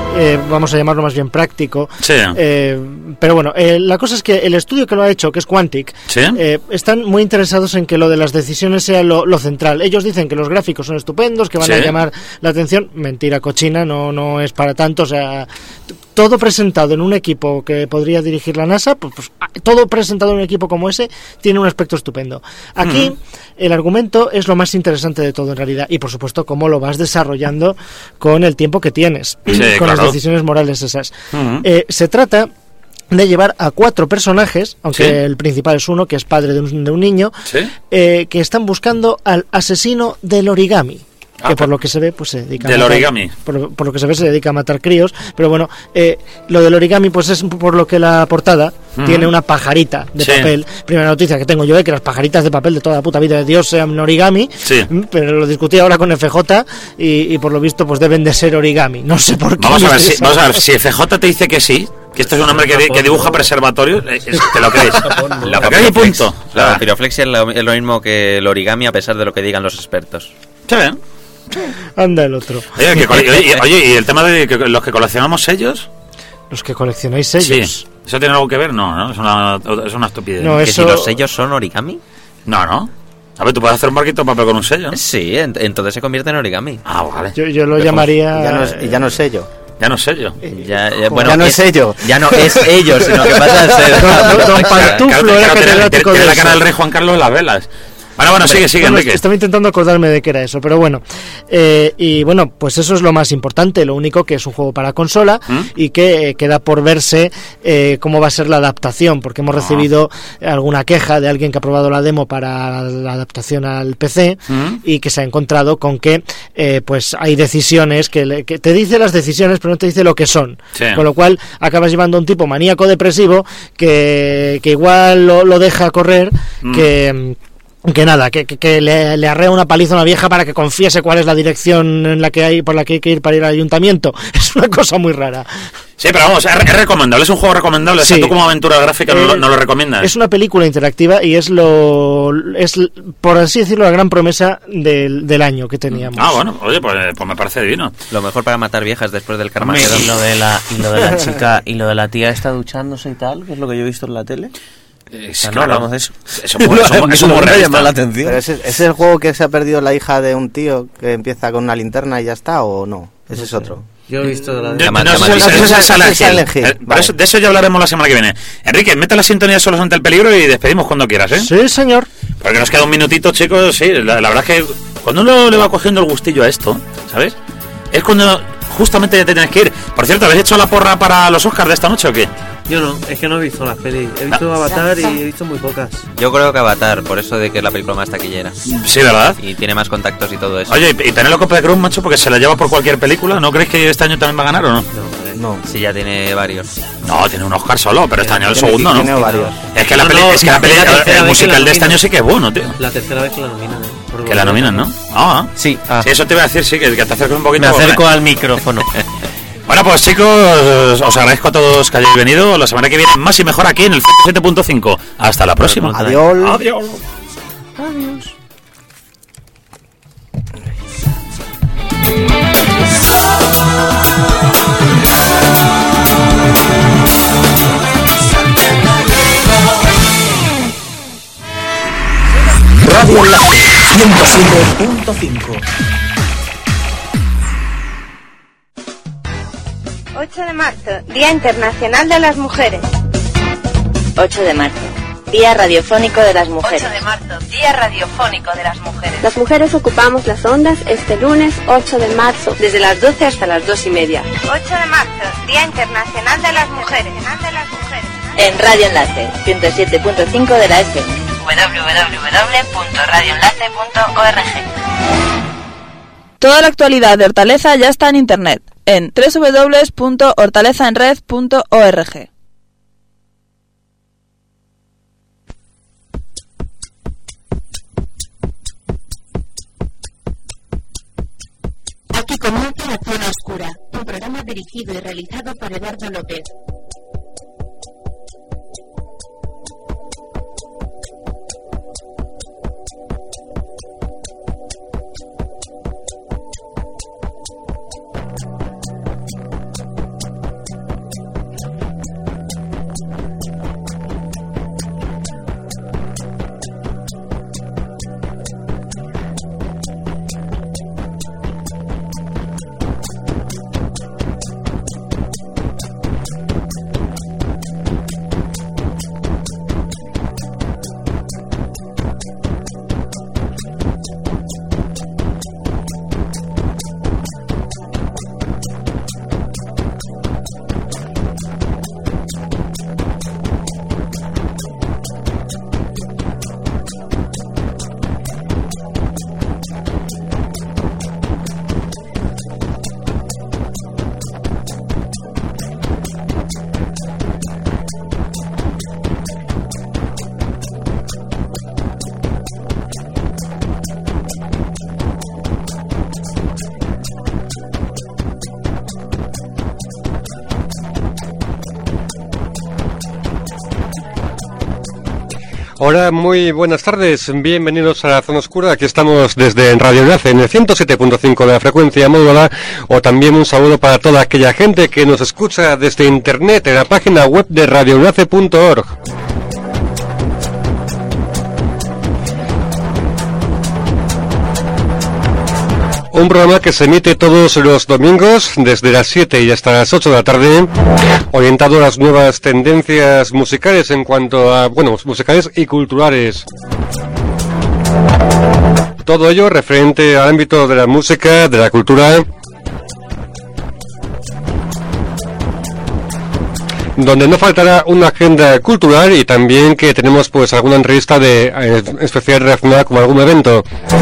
eh, vamos a llamarlo más bien práctico. Sí. Eh, pero bueno, eh, la cosa es que el estudio que lo ha hecho, que es Quantic, ¿Sí? eh, están muy interesados en que lo de las decisiones sea lo, lo central. Ellos dicen que los gráficos son estupendos, que van ¿Sí? a llamar la atención. Mentira cochina, no, no es para tanto. O sea, t- todo presentado en un equipo que podría dirigir la NASA, pues, pues todo presentado en un equipo como ese tiene un aspecto estupendo. Aquí, uh-huh. el argumento es lo más interesante de todo en realidad, y por supuesto cómo lo vas desarrollando con el tiempo que tienes, sí, con claro. las decisiones morales esas. Uh-huh. Eh, se trata de llevar a cuatro personajes, aunque ¿Sí? el principal es uno, que es padre de un, de un niño, ¿Sí? eh, que están buscando al asesino del origami. Ah, que por lo que se ve pues se dedica del a matar, origami por, por lo que se ve se dedica a matar críos, pero bueno, eh, lo del origami pues es por lo que la portada uh-huh. tiene una pajarita de sí. papel. Primera noticia que tengo yo es que las pajaritas de papel de toda la puta vida de Dios sean origami, sí. pero lo discutí ahora con F J y, y por lo visto pues deben de ser origami, no sé por qué. Vamos a ver, si, vamos a ver si F J te dice que sí, que esto es un hombre que, que dibuja preservatorios, te lo crees. La papiroflexia la papiroflexia es lo, es lo mismo que el origami, a pesar de lo que digan los expertos. Sí. Anda el otro. Oye, que cole- oye, oye, ¿y el tema de que los que coleccionamos sellos? Los que coleccionáis sellos. Sí. ¿Eso tiene algo que ver? No, ¿no? Es una, es una estupidez. No, ¿Que eso... si los sellos son origami? No, no. A ver, tú puedes hacer un barquito de papel con un sello, ¿no? Sí, ent- entonces se convierte en origami. Ah, vale. Yo, yo lo Pero, llamaría... Ya no es, ya no es sello. Ya no es sello. Ya, ya, bueno, ya no es, es ello. Ya no es ellos, sino que pasa a ser... Don, don Pantuflo era catedrático de Tiene la eso. cara del rey Juan Carlos en las velas. Bueno, bueno, sigue, sigue, bueno, Enrique. estaba intentando acordarme de qué era eso, pero bueno. Eh, y bueno, pues eso es lo más importante. Lo único que es un juego para consola ¿Mm? y que eh, queda por verse eh, cómo va a ser la adaptación, porque hemos Ah. recibido alguna queja de alguien que ha probado la demo para la adaptación al P C ¿Mm? y que se ha encontrado con que eh, pues hay decisiones que, le, que te dice las decisiones pero no te dice lo que son. Sí. Con lo cual acabas llevando a un tipo maníaco depresivo que, que igual lo, lo deja correr, ¿Mm? que... que nada, que, que, que le, le arrea una paliza a una vieja para que confiese cuál es la dirección en la que hay, por la que hay que ir para ir al ayuntamiento. Es una cosa muy rara. Sí, pero vamos, es, es recomendable, es un juego recomendable. Sí. O sea, tú como aventura gráfica no, Eh, lo- no lo recomiendas. Es una película interactiva y es lo es por así decirlo la gran promesa del, del año que teníamos. Ah, bueno, oye, pues, pues me parece divino. Lo mejor para matar viejas después del Hombre, Carmageddon. y lo de la y lo de la chica y lo de la tía está duchándose y tal, que es lo que yo he visto en la tele. Eh, O sea, no claro. hablamos de eso. Eso, eso, eso, eso es muy me realista. llama la atención. Pero ese, ¿ese es el juego que se ha perdido la hija de un tío que empieza con una linterna y ya está o no? Ese es otro. Yo he visto la Yo- Llama- no, llama- eso es- eso es llama- Silent Hill. Silent Hill. Eh, por Vale. eso- de eso ya hablaremos la semana que viene. Enrique, mete la sintonía solos ante el peligro y despedimos cuando quieras, ¿eh? Sí, señor. Porque nos queda un minutito, chicos. Sí, la, la verdad es que cuando uno le va cogiendo el gustillo a esto, ¿sabes? Es cuando justamente ya te tienes que ir. Por cierto, ¿habéis hecho la porra para los Oscars de esta noche o qué? Yo no, es que no he visto las pelis. He visto Avatar y he visto muy pocas. Yo creo que Avatar, por eso de que es la película más taquillera. Sí, ¿verdad? Y tiene más contactos y todo eso. Oye, y Penélope Cruz, macho, porque se la lleva por cualquier película. ¿No creéis que este año también va a ganar o no? No. Sí, ya tiene varios. No, tiene un Oscar solo, pero este año el Tiene- segundo, tiene ¿no? varios. Es que la No, peli, no, es que la peli, la tercera el vez que musical la de este año nominan. sí que es bueno, tío. La tercera vez que la nominan, ¿eh? Por Que la nominan, ¿no? Ah, Sí, sí, eso te iba a decir, sí, que, que te acerques un poquito. me acerco Bueno, al micrófono. Bueno, pues chicos, os agradezco a todos que hayáis venido. La semana que viene más y mejor aquí en el ciento siete punto cinco. Hasta la próxima. Adiós. Adiós. Radio Enlace ciento siete punto cinco. ocho de marzo, Día Internacional de las Mujeres. ocho de marzo, Día Radiofónico de las Mujeres. ocho de marzo, Día Radiofónico de las Mujeres. Las mujeres ocupamos las ondas este lunes ocho de marzo, Desde las doce hasta las dos y media. ocho de marzo, Día Internacional de las Mujeres. De las mujeres. En Radio Enlace, ciento siete punto cinco de la F M. w w w punto radio enlace punto org. Toda la actualidad de Hortaleza ya está en internet, en doble u doble u doble u punto hortalezaenred punto org. Aquí comienza La Zona Oscura, un programa dirigido y realizado por Eduardo López. Hola, muy buenas tardes, bienvenidos a la Zona Oscura. Aquí estamos desde Radio Enlace en el ciento siete punto cinco de la frecuencia modulada, o también un saludo para toda aquella gente que nos escucha desde internet en la página web de radio enlace punto org. Un programa que se emite todos los domingos desde las siete y hasta las ocho de la tarde, orientado a las nuevas tendencias musicales en cuanto a, bueno, musicales y culturales. Todo ello referente al ámbito de la música, de la cultura, donde no faltará una agenda cultural y también que tenemos pues alguna entrevista de eh, especial relacionada con algún evento.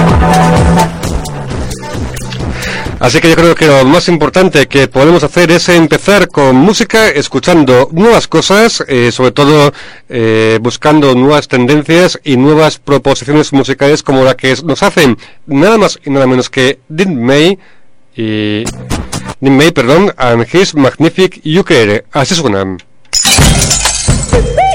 Así que yo creo que lo más importante que podemos hacer es empezar con música, escuchando nuevas cosas, eh, sobre todo eh, buscando nuevas tendencias y nuevas proposiciones musicales como la que nos hacen nada más y nada menos que Dean May y Dean May, perdón, and his Magnific Ukulele. Así suenan.